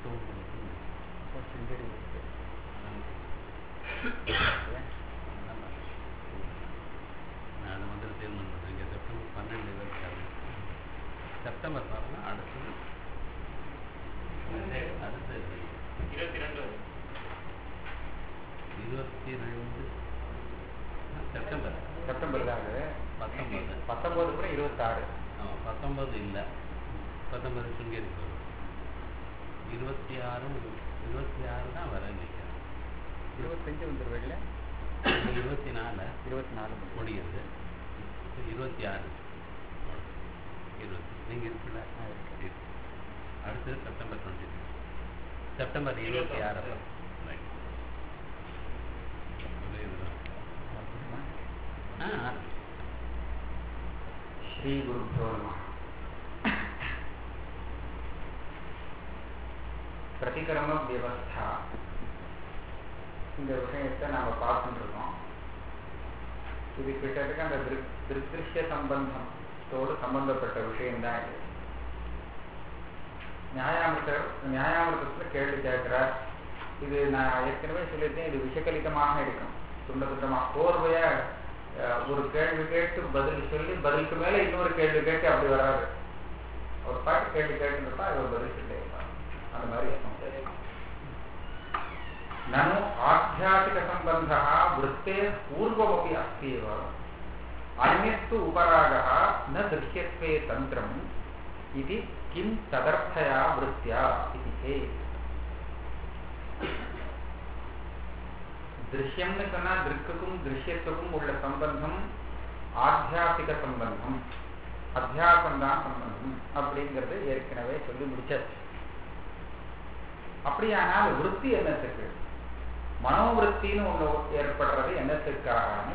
நான் வந்து தீர்மானம் பண்ணுறீங்க செப்டம்பர் 12 செப்டம்பர் பாருங்க அடுத்தது 22 செப்டம்பர் தான் 19 கூட 26. ஆமாம் 19 இல்லை 19 சுங்கேரி போகும் 26 தான் வர நினைக்கிறேன் 25 வந்துருவேல 24 முடியுது 26 நீங்கள் இருக்குல்ல அடுத்தது செப்டம்பர் 26 செப்டம்பர் 26 ஸ்ரீ குருப்யோ நமः. பிரதிகர்ம வியவஸ்தா இந்த விஷயத்தை நாம பார்த்துட்டு இருக்கோம். இது கிட்டத்தட்ட அந்த திருஷ்ய சம்பந்தத்தோடு சம்பந்தப்பட்ட விஷயம்தான் இது. நியாயாமிர்தத்துல கேள்வி கேட்கிறார். இது நான் ஏற்கனவே சொல்லியிருக்கேன், இது விஷகலிதமாக இருக்கும், துண்டமாக கோர்வையா ஒரு கேள்வி கேட்டு பதில் சொல்லி பதிலுக்கு மேல இன்னொரு கேள்வி கேட்டு அப்படி வராது. ஒரு பாட்டு கேள்வி கேட்டுருப்பா அது ஒரு பதில் சொல்லி அந்த மாதிரி நனு ஆத்தியாசிக சம்பந்தா விருத்தே பூர்வமபி அஸ்தியேவ அன்யஸ்து உபராகः ந திருஷ்யத்வே தந்திரம் இது கிம் ததர்த்தயா விருத்தியா இது சேத். திருஷ்யம்னு சொன்னா திருக்குக்கும் திருஷ்யத்துக்கும் உள்ள சம்பந்தம் ஆத்தியாசிக சம்பந்தம், அத்தியாசம்தான் சம்பந்தம் அப்படிங்கிறது ஏற்கனவே சொல்லி முடிச்சாச்சு. அப்படியானால் விருத்தி என்னத்துக்கு, மனோவிருத்தின்னு ஒண்ணு ஏற்படுறது என்னத்துக்காக,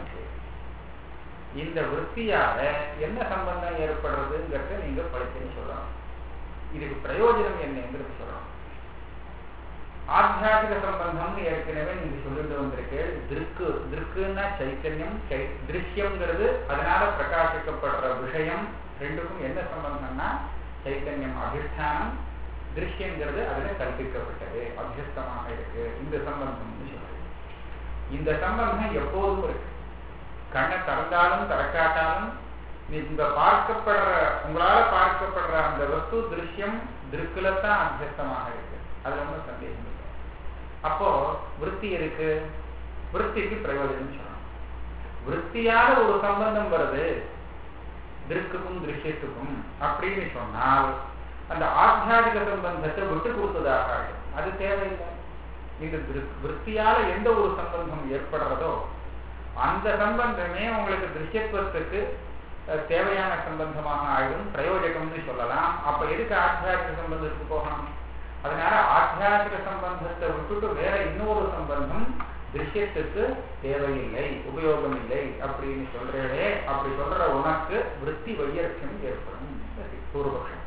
இந்த விருத்தியால என்ன சம்பந்தம் ஏற்படுறதுங்கிறத நீங்க படிச்சுன்னு சொல்லணும். இதுக்கு பிரயோஜனம் என்னங்கிறது சொல்லணும். ஆத்தியாசிக சம்பந்தம் ஏற்கனவே நீங்க சொல்லிட்டு வந்திருக்கு. திருக்குன்னா சைத்தன்யம், திருஷ்யம்ங்கிறது அதனால பிரகாசிக்கப்படுற விஷயம், ரெண்டுக்கும் என்ன சம்பந்தம்னா சைத்தன்யம் அதிஷ்டானம், திருஷ்யங்கிறது அதுல கற்பிக்கப்பட்டது, அத்தியஸ்தமாக இருக்கு. இந்த சம்பந்தம்னு சொல்றது. இந்த சம்பந்தம் எப்போதும் இருக்கு. கண்ணை திறந்தாலும் திறக்காட்டாலும் இந்த பார்க்கப்படுற உங்களால பார்க்கப்படுற அந்த வஸ்து திருஷ்யம் திருக்குலத்தான் அத்தியஸ்தமாக இருக்கு. அதுல ஒன்றும் சந்தேகம் இல்லை. அப்போ விருத்தி இருக்கு, விருத்திக்கு பிரயோஜனம் சொல்லணும். விருத்தியால ஒரு சம்பந்தம் வருது திருக்குக்கும் திருஷ்யத்துக்கும் அப்படின்னு சொன்னால் அந்த ஆத்தியாசிக சம்பந்தத்தை விட்டு கொடுத்ததாக அது தேவையில்லை. இந்த விருத்தியால எந்த ஒரு சம்பந்தம் ஏற்படுறதோ அந்த சம்பந்தமே உங்களுக்கு திருஷ்யத்துவத்துக்கு தேவையான சம்பந்தமாக ஆயிடும், பிரயோஜகம்னு சொல்லலாம். அப்ப எதுக்கு ஆத்தியாசிக சம்பந்தத்துக்கு போகணும்? அதனால ஆத்தியாசிக சம்பந்தத்தை விட்டுட்டு வேற இன்னொரு சம்பந்தம் திருஷ்யத்துக்கு தேவையில்லை, உபயோகம் இல்லை அப்படின்னு சொல்றே. அப்படி சொல்ற உனக்கு விருத்தி வையர்க்கம் ஏற்படும். பூர்வபக்ஷம்.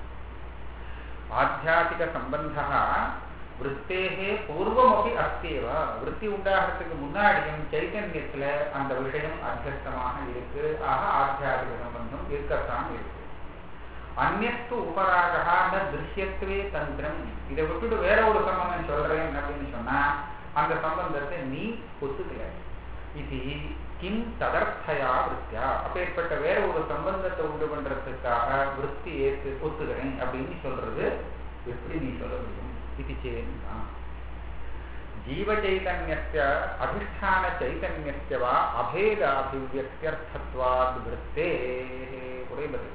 ஆத்தியாசிக சம்பந்தா விருத்தேகே பூர்வமபி அஸ்தியேவ, விருத்தி உண்டாகிறதுக்கு முன்னாடியும் சைத்தன்யத்துல அந்த விஷயம் அத்தியஸ்தமாக இருக்கு. ஆக ஆத்தியாசிக சம்பந்தம் இருக்கத்தான் இருக்கு. அந்நஸ்து உபராகா ந திருஷ்யத்துவே தந்திரம், இதை விட்டுட்டு வேற ஒரு சம்பந்தம் சொல்றேன் அப்படின்னு சொன்னா அந்த சம்பந்தத்தை நீ ஒத்துக்கல. இது கிம் ததர்த்தயா விருத்தியா, அப்பேற்பட்ட வேற ஒரு சம்பந்தத்தை உண்டு பண்றதுக்காக விருத்தி ஒத்துக்கிறேன் அப்படின்னு சொல்றது எப்படி நீ சொல்ல முடியும்? இது சேன்னா ஜீவ சைதன்யஸ்ய அதிஷ்டான சைதன்யஸ்ய வா அபேத அபிவ்யக்தியர்த்தத்வாத் விருத்தே. ஒரே பதில்.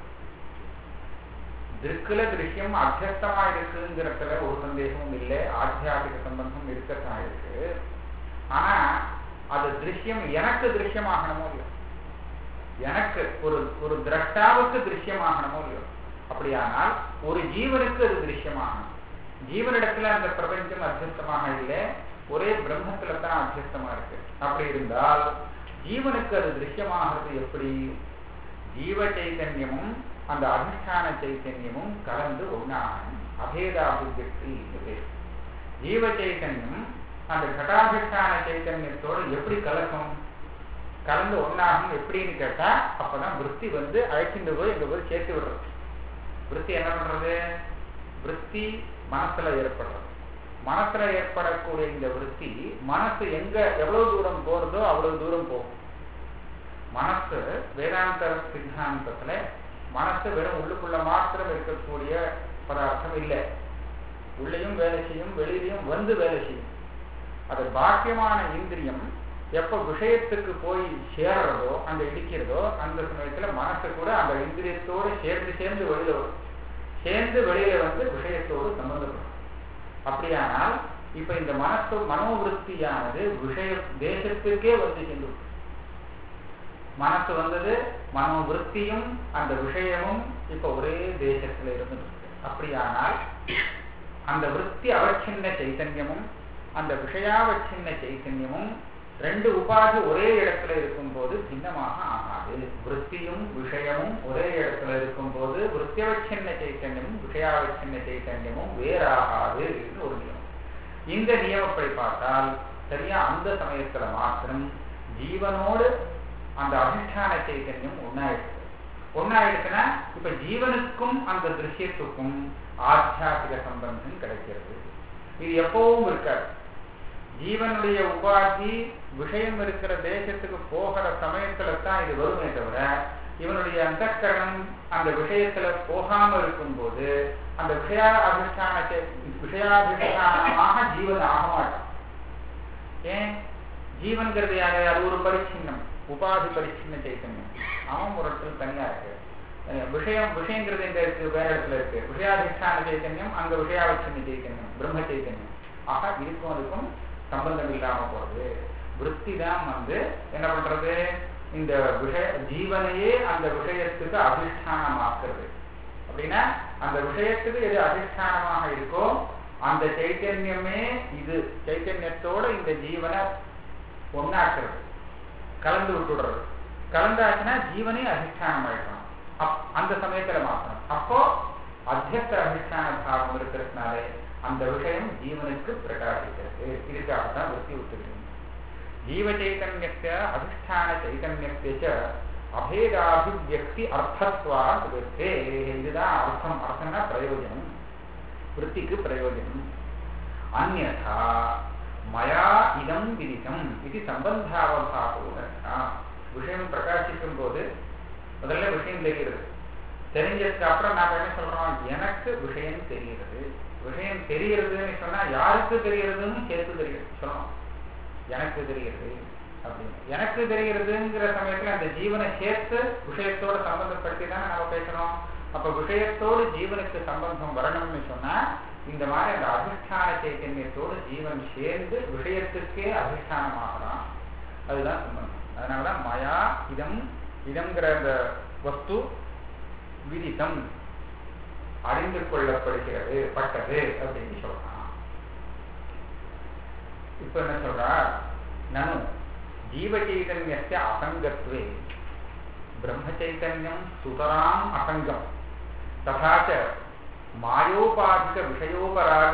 திருக்குல திருஷ்யம் அத்தியஸ்தமா இருக்குங்கிறதுல ஒரு சந்தேகமும் இல்லை. ஆத்தியாசிக சம்பந்தம் இருக்கத்தான் இருக்கு. ஆனா அது திருஷ்யம் எனக்கு திருஷ்யமாகணுமோ இல்லையோ, எனக்கு ஒரு திரஷ்டாவுக்கு திருஷ்யமாகணுமோ இல்லையோ. அப்படியானால் ஒரு ஜீவனுக்கு அது திருஷ்யமாகணும். ஜீவனிடத்துல அந்த பிரபஞ்சம் அத்தியஸ்தமாக இல்லை, ஒரே பிரம்மத்துல தான் அத்தியஸ்தமா இருக்கு. அப்படி இருந்தால் ஜீவனுக்கு அது திருஷ்யமாகிறது எப்படி? ஜீவ சைதன்யமும் அந்த அதிஷ்டான சைத்தன்யமும் கலந்து ஒன்னாகும். அபேதாபிவியக்தி. ஜீவ சைத்தன்யம் அந்த கடாதிஷ்டான சைத்தன்யத்தோடு எப்படி கலந்து ஒன்னாகும் எப்படின்னு கேட்டா அப்பதான் விருத்தி வந்து அழைச்சிட்டு போய் எங்க போய் சேர்த்து விடுறது. விருத்தி என்ன பண்றது? விருத்தி மனசுல ஏற்படுறது. மனசுல ஏற்படக்கூடிய இந்த விருத்தி மனசு எங்க எவ்வளவு தூரம் போறதோ அவ்வளவு தூரம் போகும். மனசு வேதாந்த சித்தாந்தத்துல மனசு வெறும் உள்ளுக்குள்ள மாத்திரம் இருக்கக்கூடிய பதார்த்தம் இல்லை. உள்ளேயும் வேலை செய்யும், வெளியிலையும் வந்து வேலை செய்யும். அது பாக்கியமான இந்திரியம் எப்ப விஷயத்துக்கு போய் சேர்றதோ அங்க இடிக்கிறதோ அந்த சமயத்துல மனசு கூட அந்த இந்திரியத்தோடு சேர்ந்து வெளியில வரும். சேர்ந்து வெளியில வந்து விஷயத்தோடு சம்பந்தப்படும். அப்படியானால் இப்ப இந்த மனோவிருத்தியானது விஷய தேசத்துக்கே வந்து சென்று மனசு வந்தது, மனோவிருத்தியும் அந்த விஷயமும் இப்ப ஒரே தேசத்துல இருந்து. அப்படியானால் அந்த விருத்தி அவச்சின்ன சைத்தன்யமும் அந்த விஷயாவச்சின்ன சைத்தன்யமும் ரெண்டு உபாதி ஒரே இடத்துல இருக்கும் போது பின்னமாக ஆகாது. விருத்தியும் விஷயமும் ஒரே இடத்துல இருக்கும் போது விருத்தியவச்சின்ன சைத்தன்யமும் விஷயாவச்சின்ன சைத்தன்யமும் வேறாகாது ஒரு நியமம். இந்த நியமப்படி பார்த்தால் சரியா அந்த சமயத்துல மாத்திரம் ஜீவனோடு அந்த அதிஷ்டான சைத்தன்யம் ஒன்னாயிடுச்சுன்னா இப்ப ஜீவனுக்கும் அந்த திருஷ்யத்துக்கும் ஆத்தியாத்மிக சம்பந்தம் கிடைக்கிறது. இது எப்பவும் இருக்காது. ஜீவனுடைய உபாதி விஷயம் இருக்கிற தேசத்துக்கு போகிற சமயத்துல தான் இது வருமே தவிர இவனுடைய அந்தக்கரணம் அந்த விஷயத்துல போகாம இருக்கும் போது அந்த விஷயாதிஷ்டானமாக ஜீவன் ஆக மாட்டான். ஏன்? ஜீவன்கிறது யாரு? அது ஒரு பரிச்சின்னம், உபாதி பரிச்சின்ன சைத்தன்யம். அவன் ஒரு இடத்துல தனியா இருக்கு. விஷயங்கிறது எங்க இருக்கு? வேற இடத்துல இருக்கு. விஷயாதிஷ்டான சைத்தன்யம், அங்க விஷயாவச்சின்ன சைத்தன்யம், பிரம்ம சைத்தன்யம். ஆக இருக்கும் அதுக்கும் சம்பந்தம் இல்லாம போறது. விருத்தி தான் வந்து என்ன பண்றது? இந்த ஜீவனையே அந்த விஷயத்துக்கு அதிஷ்டானமாக்குறது. அப்படின்னா அந்த விஷயத்துக்கு எது அதிஷ்டானமாக இருக்கோ அந்த சைத்தன்யமே இது சைத்தன்யத்தோட இந்த ஜீவனை ஒன்னாக்குறது, கலந்து விட்டுடுறது. கலந்தாச்சுன்னா ஜீவனே அதிஷ்டானம் ஆயிடணும். அந்த சமயத்துல மாற்றணும். அப்போ அத்தியஸ்த அதிஷ்டான பாவம் இருக்கிறதுனாலே அந்த விஷயம் ஜீவனுக்கு பிரகாசிக்கிறது. இதுக்காகத்தான் விருத்தி விட்டுகிறது. ஜீவ சைதன்யத்தை அதிஷ்டான சைதன்யத்தை அபேதாபிவியக்தி அர்த்தத்வா விருத்தே. இதுதான் அர்த்தம். அர்த்தம்னா பிரயோஜனம், விருத்திக்கு பிரயோஜனம். அந்யதா மயா இதம் விதிதம் இது சம்பந்தாவபாவோ ரச்சா. விஷயம் பிரகாசிக்கும் போது முதல்ல விஷயம் தெரிகிறது. தெரிஞ்சதுக்கு அப்புறம் நாம என்ன சொல்றோம்? எனக்கு விஷயம் தெரிகிறது. விஷயம் தெரிகிறதுன்னு சொன்னா யாருக்கு தெரிகிறதுன்னு சேர்த்து தெரிகிறது சொல்லணும். எனக்கு தெரிகிறது அப்படின்னு. எனக்கு தெரிகிறதுங்கிற சமயத்துல அந்த ஜீவனை சேர்த்து விஷயத்தோட சம்பந்தப்படுத்தி தானே நாம பேசணும். அப்ப விஷயத்தோடு ஜீவனுக்கு சம்பந்தம் வரணும்னு சொன்னா இந்த மாதிரி அந்த அதிஷ்டான சைத்தன்யத்தோடு ஜீவன் சேர்ந்து விஷயத்துக்கே அதிஷ்டானமாகலாம். அதுதான் சம்பந்தம். அதனாலதான் மயா இதம்ங்கிற அந்த வஸ்து விதித்தம் அறிந்து கொள்ளப்படுகிறது, பட்டது அப்படின்னு சொல்றான். இப்ப என்ன சொல்றார்? நனு ஜீவ சைதன்யஸ்ய அசங்கத்வே பிரம்ம சைதன்யம் சுதராம் அசங்கம் ததாச்ச மாயோபாதிக விஷயோபராக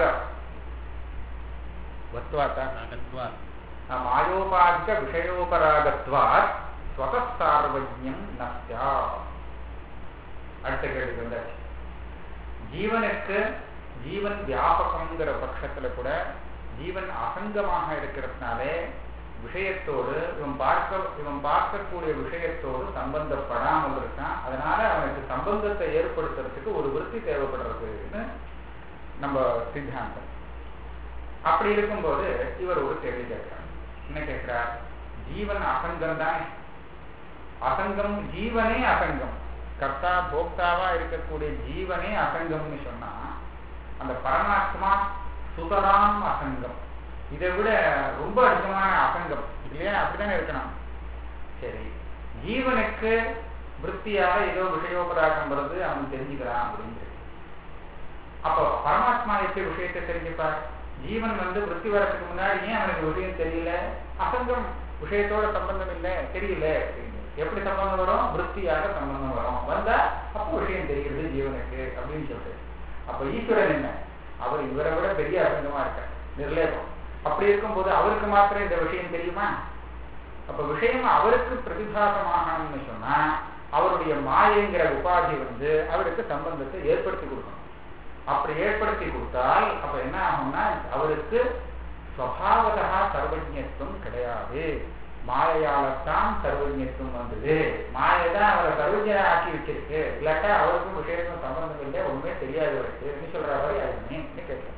மாயோபாதிக விஷயோபராகத்வாத் ஸ்வதः சார்வஜ்யம் நஸ்யா. அடுத்த கேள்வி வந்தாச்சு. ஜீவனுக்கு ஜீவன் வியாபகங்கிற பட்சத்துல கூட ஜீவன் அசங்கமாக இருக்கிறதுனாலே விஷயத்தோடு இவன் பார்க்கக்கூடிய விஷயத்தோடு சம்பந்தப்படாமல் இருக்கான். அதனால அவனுக்கு சம்பந்தத்தை ஏற்படுத்துறதுக்கு ஒரு விருத்தி தேவைப்படுறதுன்னு நம்ம சித்தாந்தம். அப்படி இருக்கும்போது இவர் ஒரு கேள்வி கேட்கிறார். என்ன கேட்கிறார்? ஜீவன் அசங்கம் தான். அசங்கம் ஜீவனே அசங்கம். கர்த்தா போக்தாவா இருக்கக்கூடிய ஜீவனே அசங்கம்னு சொன்னா அந்த பரமாத்மா சுதராம் அசங்கம். இதை விட ரொம்ப அதிகமான அசங்கம் இல்லையா? அப்படித்தானே இருக்கணும். சரி, ஜீவனுக்கு விருத்தியாக ஏதோ விஷயோபராகம் வருது, அவன் தெரிஞ்சுக்கிறான் அப்படின்னு. அப்போ பரமாத்மா எப்படி விஷயத்தை தெரிஞ்சுப்பார்? ஜீவன் விருத்தி வரத்துக்கு முன்னாடி ஏன் அவனுக்கு விஷயம் தெரியல? அசங்கம், விஷயத்தோட சம்பந்தம் இல்லை, தெரியல. எப்படி சம்பந்தம் வரும்? விருத்தியாக சம்பந்தம் வரும். வந்தா அப்போ விஷயம் தெரிகிறது ஜீவனுக்கு அப்படின்னு சொல்லிட்டு. அப்ப ஈஸ்வரன் என்ன? அவர் இவரை விட பெரிய அசங்கமா இருக்க, நிர்லேபம். அப்படி இருக்கும்போது அவருக்கு மாத்திரம் இந்த விஷயம் தெரியுமா? அப்ப விஷயம் அவருக்கு பிரதிபாசமாகணும்னு சொன்னா அவருடைய மாயங்கிற உபாதி அவருக்கு சம்பந்தத்தை ஏற்படுத்தி கொடுக்கணும். அப்படி ஏற்படுத்தி கொடுத்தால் அப்ப என்ன ஆகும்னா அவருக்கு அவருக்கு ஸ்வபாவதா சர்வஜ்ஞத்துவம் கிடையாது. மாயையால்தான் சர்வஜ்ஞத்துவம் வந்தது. மாயைதான் அவரை சர்வஜனை ஆக்கி வச்சிருக்கு. இல்லாட்டா அவருக்கும் விஷயத்துக்கும் சம்பந்தம் இல்லை, ஒண்ணுமே தெரியாது அவருக்கு சொல்ற மாதிரி அதுமே கேட்கலாம்.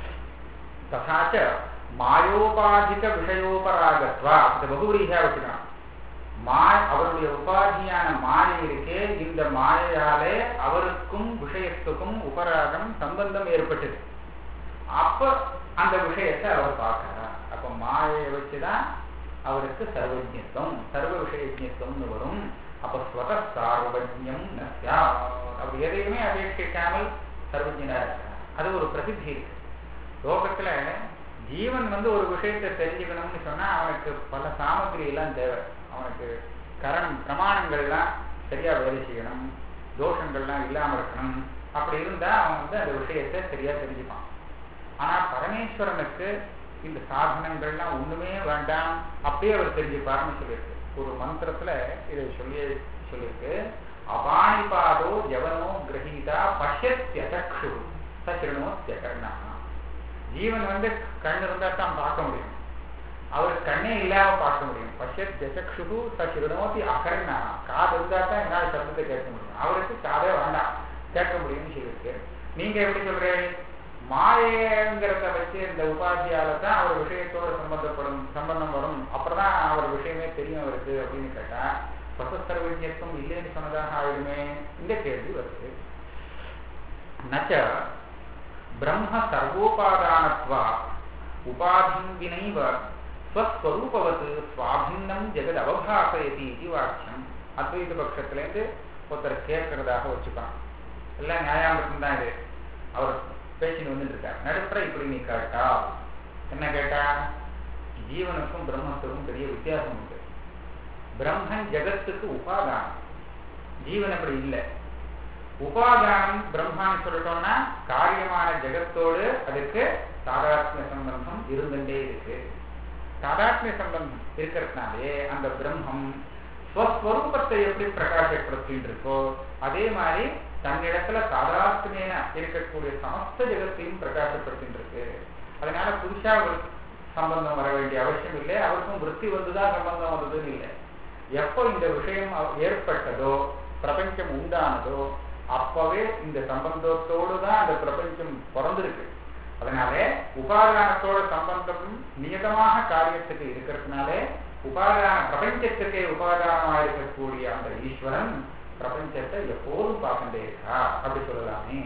ததாச்ச மாயோபாதிக விஷயோபராகத்வா இந்த பகுவரீகா வச்சுக்கலாம். அவருடைய உபாதியான மாயை இருக்கே, இந்த மாயையாலே அவருக்கும் விஷயத்துக்கும் உபராகம் சம்பந்தம் ஏற்பட்டது. அப்ப அந்த விஷயத்தை அவர் பார்க்கிறார். அப்ப மாயையை வச்சுதான் அவருக்கு சர்வஜ்ஞத்துவம், சர்வ விஷயஜ்ஞத்துவம்னு வரும். அப்ப ஸ்வத சார்வஜ்ஞம் நஸ்யா, அவர் எதையுமே அபேட்சிக்காமல் சர்வஜ்ஞனா இருக்கிறார். அது ஒரு பிரசித்தி இருக்கு லோகத்துல. ஜீவன் ஒரு விஷயத்தை தெரிஞ்சுக்கணும்னு சொன்னா அவனுக்கு பல சாமகிரி எல்லாம் தேவை. அவனுக்கு பிரமாணங்கள்லாம் சரியா வேலை செய்யணும், தோஷங்கள்லாம் இல்லாம இருக்கணும். அப்படி இருந்தா அவன் அந்த விஷயத்தை சரியா தெரிஞ்சுப்பான். ஆனா பரமேஸ்வரனுக்கு இந்த சாதனங்கள்லாம் ஒண்ணுமே வேண்டாம், அப்படியே அவர் தெரிஞ்சுப்பாருன்னு சொல்லியிருக்கு. ஒரு மந்திரத்துல இதை சொல்லியிருக்கு. அபாணிபாதோ யவனோ கிரகீதா பஷ்யத்யசக்ஷு சசிரணோத்யகர்ணா. ஜீவன் கண் இருந்தா தான் பார்க்க முடியும், அவர் கண்ணே இல்லாம பார்க்க முடியும். பஷ்யத்யசக்ஷு சசிரணோதி அகர்ணா. காது இருந்தா தான் என்னால் சப்தத்தை கேட்க முடியும், அவருக்கு காதே வேண்டாம், கேட்க முடியும்னு சொல்லியிருக்கு. நீங்க எப்படி சொல்றீங்க? மாயங்கிறத வச்சு இந்த உபாதியால தான் அவர் விஷயத்தோட சம்பந்தம் வரும், அப்புறம்தான் அவர் விஷயமே தெரியும் அவருக்கு அப்படின்னு கேட்டா சர்வஜ்ஞத்துவம் இல்லைன்னு சொன்னதாக ஆயிடுமே. இந்த கேள்வி வருது. நச்ச பிரம்ம சர்வோபாதானத்வா உபாதிவினைவ ஸ்வஸ்வரூபவத் ஸ்வாபின்னம் ஜெகத் அவபாசயதி இது வாக்கியம். அத்வைத பட்சத்திலேருந்து ஒருத்தர் கேட்கறதாக வச்சுப்பான். எல்லாம் நியாயாமத்தம் தான் இது. அவர் பேசின்னு வந்துட்டு இருக்கார். நடுப்புற இப்படி நீ கேட்டா என்ன கேட்டா, ஜீவனுக்கும் பிரம்மத்துக்கும் பெரிய வித்தியாசம் உண்டு. பிரம்மன் ஜெகத்துக்கு உபாதானம், ஜீவன் அப்படி இல்லை. உபாதானம் பிரம்மான்னு சொல்லிட்டோம்னா காரியமான ஜெகத்தோடு அதுக்கு தாதாத்மிய சம்பந்தம் இருந்துட்டே இருக்கு. தாதாத்மிய சம்பந்தம் இருக்கிறதுனாலே அந்த பிரம்மம் ஸ்வஸ்வரூபத்தை எப்படி பிரகாசப்படுத்திட்டு இருக்கோ அதே மாதிரி தன்னிடத்துல தாதாத்மியன இருக்கக்கூடிய சமஸ்த ஜெகத்தையும் பிரகாசப்படுத்திட்டு இருக்கு. அதனால புதுசா சம்பந்தம் வர வேண்டிய அவசியம் இல்லை, அவருக்கும் விருத்தி வந்துதான் சம்பந்தம் வந்ததுன்னு இல்லை. எப்போ இந்த விஷயம் ஏற்பட்டதோ, பிரபஞ்சம் உண்டானதோ, அப்பவே இந்த சம்பந்தத்தோடு தான் அந்த பிரபஞ்சம் பிறந்திருக்கு. அதனால உபாதானத்தோட சம்பந்தம் நியதமாக காரியத்துக்கு இருக்கிறதுனாலே உபாதான பிரபஞ்சத்துக்கே உபாதானமாக இருக்கக்கூடிய அந்த ஈஸ்வரன் பிரபஞ்சத்தை எப்போதும் பார்க்கின்றே இருக்கா அப்படி சொல்லலாமே.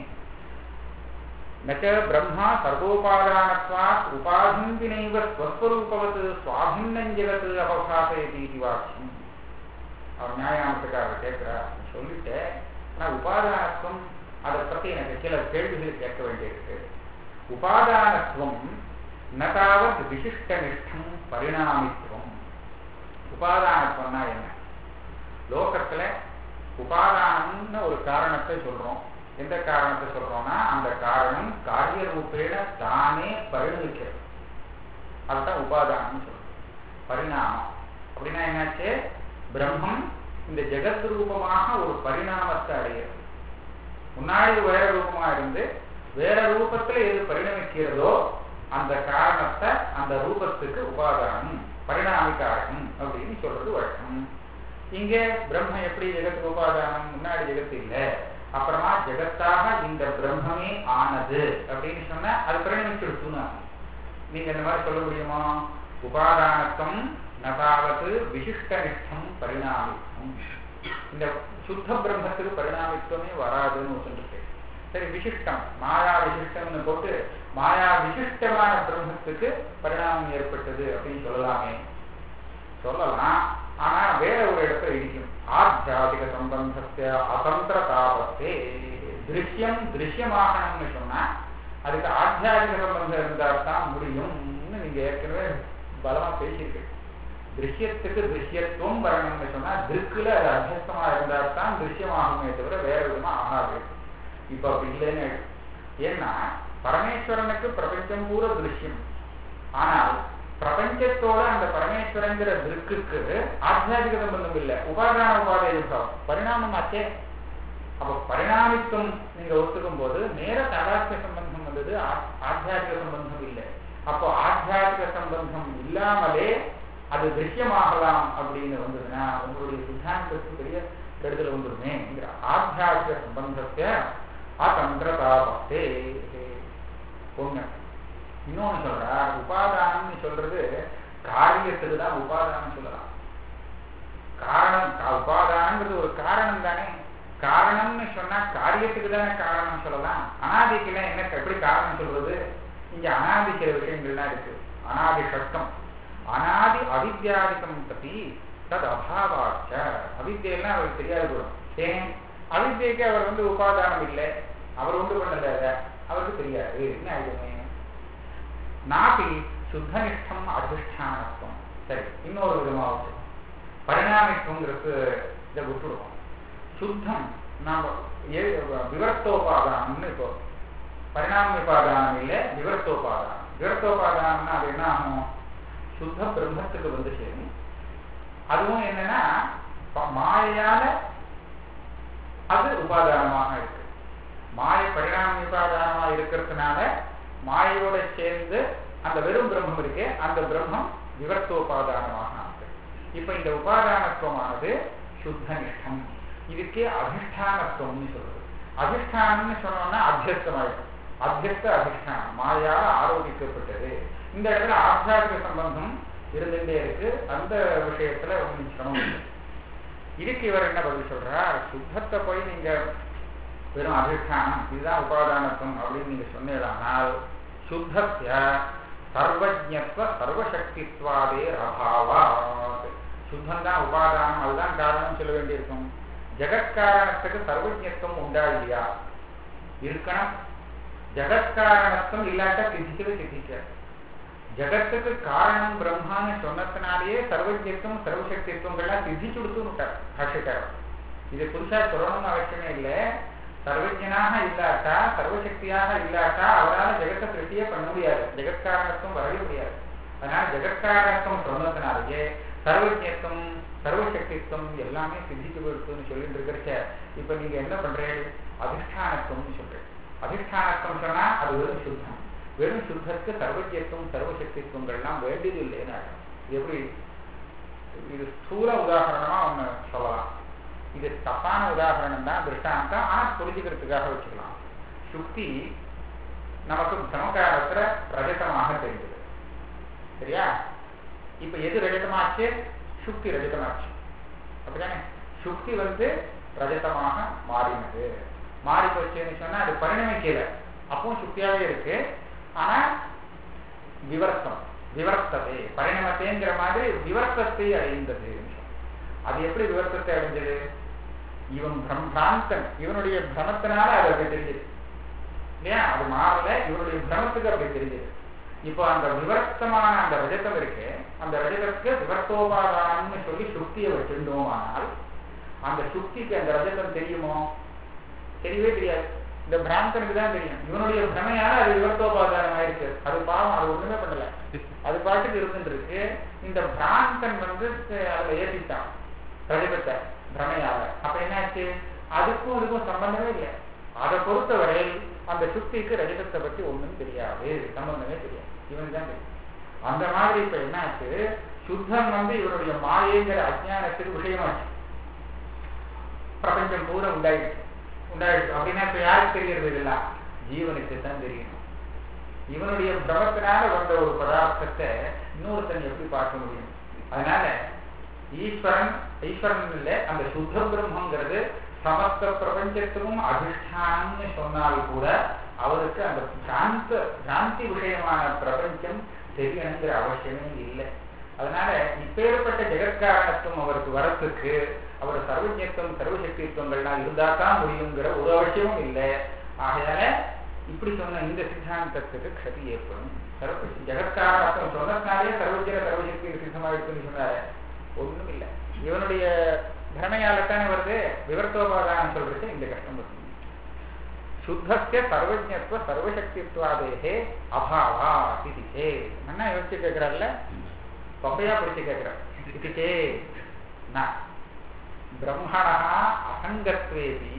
நச்ச பிரம்மா சர்வோபாதானத்வாத் உபாதிவினைவ ஸ்வஸ்வரூபவத் ஸ்வாபின்னம் ஜெகத் அவபாசயதி இது வாக்கியம். அவர் நியாயாமத்துக்காரர் கேட்கிறார். சொல்லிட்டு ஆனால் உபாதானத்துவம் அதை பற்றி எனக்கு சில கேள்விகள் கேட்க வேண்டியிருக்கு. உபாதானத்துவம் நதாவது விசிஷ்டனிஷ்டம் பரிணாமித்துவம். உபாதானத்துவம்னா என்ன? லோகத்துல உபாதானம்னு ஒரு காரணத்தை சொல்றோம். எந்த காரணத்தை சொல்றோம்னா அந்த காரணம் காரிய ரூபேண தானே பரிணமிக்கிறது, அதுதான் உபாதானம் சொல்றோம். பரிணாமம் அப்படின்னா என்னாச்சு? பிரம்மம் இந்த ஜெகத் ரூபமாக ஒரு பரிணாமத்தை அடைகிறது. முன்னாடி வேற ரூபமா இருந்து வேற ரூபத்துல எது பரிணமிக்கிறதோ அந்த காரணத்தை அந்த ரூபத்துக்கு உபாதானம் பரிணாமிக்காரகம் அப்படின்னு சொல்றது வழக்கம். இங்கே பிரம்மம் எப்படி ஜெகத் உபாதானம்? முன்னாடி ஜெகத்து இல்லை, அப்புறமா ஜெகத்தாக இந்த பிரம்மமே ஆனது அப்படின்னு சொன்னா அது பரிணமிச்சுடுச்சுன்னு நீங்க இந்த மாதிரி சொல்ல முடியுமா? உபாதானத்துவம் நதாவது விசிஷ்டனிஷ்டம் பரிணாமித்துவம். இந்த சுத்த பிரம்மத்துக்கு பரிணாமித்துவமே வராதுன்னு சொல்லிட்டு சரி விசிஷ்டம் மாயா விசிஷ்டம்னு போட்டு மாயா விசிஷ்டமான பிரம்மத்துக்கு பரிணாமம் ஏற்பட்டது அப்படின்னு சொல்லலாமே. சொல்லலாம், ஆனா வேற ஒரு இடத்துல இருக்கும். ஆத்தியாதிக சம்பந்தத்தை அசந்திரதாபத்தே திருஷ்யம் திருஷ்யமாகணும்னு சொன்னா அதுக்கு ஆத்தியாதிக சம்பந்தம் இருந்தா தான் முடியும்னு நீங்க ஏற்கனவே பலமா பேசியிருக்கு. திருஷ்யத்துக்கு திருஷ்யத்துவம் வரணும்னு சொன்னா திருக்குல அது அத்தியஸ்தமா இருந்தா தான் திருஷ்யமாகுமே தவிர வேற விதமா ஆகாது. இப்ப அப்படி இல்லைன்னு. ஏன்னா பரமேஸ்வரனுக்கு பிரபஞ்சம் பூரா திருஷ்யம், ஆனால் பிரபஞ்சத்தோட அந்த பரமேஸ்வரங்கிற திருக்குக்கு ஆத்தியாதிக சம்பந்தம் இல்லை, உபாதான உபாதை பரிணாமம் ஆச்சே. அப்ப பரிணாமித்துவம் நீங்க ஒத்துக்கும் போது நேர தாதாத்மிய சம்பந்தம் வந்தது, ஆத்தியாதிக சம்பந்தம் இல்லை. அப்போ ஆத்தியாத்மிக சம்பந்தம் இல்லாமலே அது திருஷ்யமாகலாம் அப்படின்னு வந்ததுன்னா உங்களுடைய சித்தாந்தத்துக்கு பெரிய கெடுதல் வந்துருமே. ஆத்தியாத்மிக சம்பந்தத்தை அகந்திரதாபத்தே ஒண்ணு. இன்னொன்னு சொல்றா, உபாதானம்னு சொல்றது காரியத்துக்கு தான் உபாதானம் சொல்லலாம். காரணம், உபாதானங்கிறது ஒரு காரணம் தானே. காரணம்னு சொன்னா காரியத்துக்கு தானே காரணம் சொல்லலாம். அனாதிக்கெல்லாம் என்ன எப்படி காரணம் சொல்றது? இங்க அனாதி சில விஷயங்கள்லாம் இருக்கு. அனாதி சட்டம், அனாதி அவித்யாதிக்கம் பத்தி தது அபாவாச்ச. அவித்யெல்லாம் அவருக்கு தெரியாது கூட. ஏன்? அவித்யக்கு அவர் உபாதானம் இல்லை, அவர் உண்டு பண்ணல, அவருக்கு தெரியாது. என்ன ஆயிடுமே? நாபி சுத்தனிஷ்டம் அதிஷ்டானத்துவம். சரி, இன்னொரு விதமாவது பரிணாமித்துவங்கிறது இதை விட்டுடுவோம். சுத்தம் நாம விவரத்தோபாதானம்னு இப்போ பரிணாமிபாதானம் இல்லை, விவரத்தோபாதானம். விவரத்தோபாதானம்னா அது என்ன ஆகும்? சுத்த பிரம்மத்துக்கு வந்து சேரும். அதுவும் என்னன்னா மாயால அது உபாதானமாக இருக்கு. மாய பரிணாமிபாதானமா இருக்கிறதுனால மாயோட சேர்ந்து அந்த வெறும் பிரம்மம் இருக்கு, அந்த பிரம்மம் விவரத்தோபாதானமாக இருக்கு. இப்ப இந்த உபாதானத்துவமானது சுத்தனிஷ்டம். இதுக்கே அதிஷ்டானத்துவம்னு சொல்றது. அதிஷ்டானம்னு சொன்னோம்னா அத்தியஸ்தமாயிடும். அத்தியஸ்த அதிஷ்டானம் மாயால ஆரோபிக்கப்பட்டது. இந்த இடத்துல ஆத்தியாத்மிக சம்பந்தம் இருந்துட்டே இருக்கு. அந்த விஷயத்துல ஒன்றும் சிரமம் இல்லை. இதுக்கு இவர் என்ன பதில் சொல்றார்? சுத்தத்தை போய் நீங்க வெறும் அதிஷ்டானம் இதுதான் உபாதானத்துவம் அப்படின்னு நீங்க சொன்னீங்கன்னால் சுத்தத்திய சர்வஜத்வ சர்வசக்தித்வாதே அபாவா. சுத்தம் தான் உபாதானம், அதுதான் காரணம் சொல்ல வேண்டியிருக்கும். ஜெகத்காரணத்துக்கு சர்வஜத்துவம் உண்டா இல்லையா? இருக்கணும். ஜெகத்காரணத்துவம் இல்லாட்ட சித்திக்கவே சித்திக்க. ஜகத்துக்கு காரணம் பிரம்மான்னு சொன்னதுனாலேயே சர்வஜத்துவம் சர்வசக்தித்துவங்கள்லாம் சித்திச்சு கொடுத்துட்டார் பாஷ்யக்காரர். இது புதுசா சொல்லணும்னு அவசியமே இல்லை. சர்வஜனாக இல்லாட்டா சர்வசக்தியாக இல்லாட்டா அவரால் ஜெகத்தை திருஷ்டியே பண்ண முடியாது, ஜெகத்காரணத்துவம் வரவே முடியாது. அதனால ஜெகத்காரணத்துவம் சொன்னதுனாலேயே சர்வஜத்துவம் சர்வசக்தித்துவம் எல்லாமே சித்திச்சு கொடுத்துன்னு சொல்லிட்டு இருக்கிறச்ச இப்ப நீங்க என்ன பண்றீங்க? அதிஷ்டானத்துவம்னு சொல்றேன். அதிஷ்டானத்துவம் சொன்னா அது வெறும் சுத்தம். வெறும் சுத்தத்துக்கு சர்வஜத்துவம் சர்வசக்தித்துவங்கள்லாம் வேண்டியது இல்லைன்னு அர்த்தம். இது எப்படி? இது ஸ்தூல உதாரணமா ஒண்ணு சொல்லலாம். இது தப்பான உதாரணம் தான், திருஷ்டாந்தம். ஆனா புரிஞ்சுக்கிறதுக்காக வச்சுக்கலாம். சுக்தி நமக்கு சமகாலத்துல ரஜதமாக தெரிஞ்சது, சரியா? இப்ப எது ரஜதமாச்சு? சுக்தி ரஜதமாச்சு, அப்படித்தானே? சுக்தி ரஜதமாக மாறினது. மாறி போச்சுன்னு சொன்னா அது பரிணமிக்கல, அப்பவும் சுக்தியாவே இருக்கு. ஆனா விவர்த்தம் விவர்த்தத்தை பரிணமத்தைங்கிற மாதிரி விவர்த்தத்தை அடைந்தது. அது எப்படி விவர்த்தத்தை அடைஞ்சது? இவன் பிராந்தன், இவனுடைய பிரமத்தினால அது அப்படி தெரிஞ்சது இல்லையா? அது மாறல, இவனுடைய பிரமத்துக்கு அப்படி தெரிஞ்சது. இப்போ அந்த விவர்த்தமான அந்த ரஜதம் இருக்கு, அந்த ரஜதத்துக்கு விவர்த்தோபாதானம்னு சொல்லி சுக்தியை வச்சிருந்தோமானால் அந்த சுக்திக்கு அந்த ரஜதம் தெரியுமோ? தெரியவே தெரியாது. இந்த பிராந்தனுக்கு தான் தெரியும். இவனுடைய பிரமையால அது விவர்த்தோபாதானம் ஆயிருக்கு. அது பாவம், அது ஒண்ணுமே பண்ணல, அது பாட்டுக்கு இருந்துட்டு இருக்கு. இந்த பிராந்தன் அதுல ஏற்றிட்டான் ரஜதத்தை பிரமையால. அப்ப என்னாச்சு? அதுக்கும் இதுக்கும் சம்பந்தமே இல்லை. அதை பொறுத்தவரை அந்த சுக்திக்கு ரஜதத்தை பத்தி ஒண்ணும் தெரியாது, சம்பந்தமே தெரியாது, இவனுக்கு தான் தெரியும். அந்த மாதிரி இப்ப என்னாச்சு? சுத்தம் இவனுடைய மாயைங்கிற அஜ்ஞானத்துக்கு விஷயமாச்சு. பிரபஞ்சம் பூரா உண்டாயிடுச்சு. அப்படின்னா இப்ப யாருக்கு தெரியறது இல்லை? ஜீவனுக்கு தான் தெரியணும். இவனுடைய பிரமத்தினால வந்த ஒரு பதார்த்தத்தை இன்னொருத்தன் எப்படி பார்க்க முடியும்? அதனால ஈஸ்வரன் இல்லை, அந்த சுத்த பிரம்மங்கிறது சமஸ்த பிரபஞ்சத்துக்கும் அதிஷ்டானம்னு சொன்னால் கூட அவருக்கு அந்த சாந்தி விஷயமான பிரபஞ்சம் தெரியணுங்கிற அவசியமே இல்லை. அதனால இப்பேற்பட்ட ஜெகத்காரணத்துவம் அவருக்கு வரத்துக்கு அவர் சர்வஜத்துவம் சர்வசக்தித்துவங்கள்லாம் இருந்தா தான் முடியுங்கிற ஒரு அவசியமும் இல்லை. ஆகையால இப்படி சொன்ன இந்த சித்தாந்தத்துக்கு க்ஷதி ஏற்படும். ஜெகத்காரணத்துவம் சொன்னதுனாலே சர்வஜன சர்வசக்தி சித்தமாயிடுச்சுன்னு சொன்னாரு, ஒண்ணும் இல்லை. இவனுடைய பிரமையாலத்தானே வருது. விவர்த்தோபாதானம் சொல்றது இந்த கஷ்டம் வருது. சுத்தஸ்ய சர்வஜத்துவ சர்வசக்தித்வாதேஹே அபாவா இதுக்கே என்ன யோசிச்சு கேட்கிறார்ல, பப்பையா பிடிச்சு கேட்கிறார். இதுக்கே பிரம்மணா அசங்கத்வேபி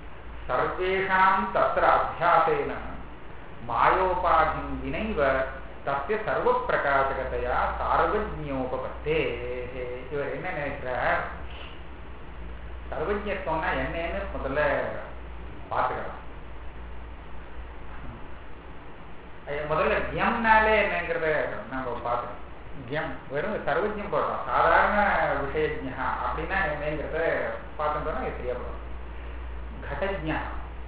சர்வேஷாம் தத்ர அத்தியாசேன மாயோபாதிம் வினைவ தஸ்ய சர்வ பிரகாசகத்தையா சார்வஜ்ஞோபபத்தே. இவர் என்ன நினைக்கிறார், சர்வஜ்ஞத்துவம்னா என்னன்னு முதல்ல பார்த்துக்கலாம். முதல்ல கியம்னாலே என்னங்கிறத நம்ம பார்க்கணும். கியம் வெறும் சர்வஜ்யம் போடுறோம், சாதாரண விஷயஜா அப்படின்னா என்னங்கிறத பார்த்துட்டோம்னா இது தெரியப்படும். கடஜா,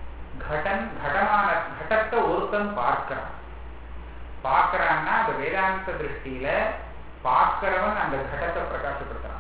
கடத்தை ஒருத்தன் பார்க்கிறான்னா அந்த வேதாந்த திருஷ்டியில பார்க்கிறவன் அந்த கடத்தை பிரகாசப்படுத்துறான்.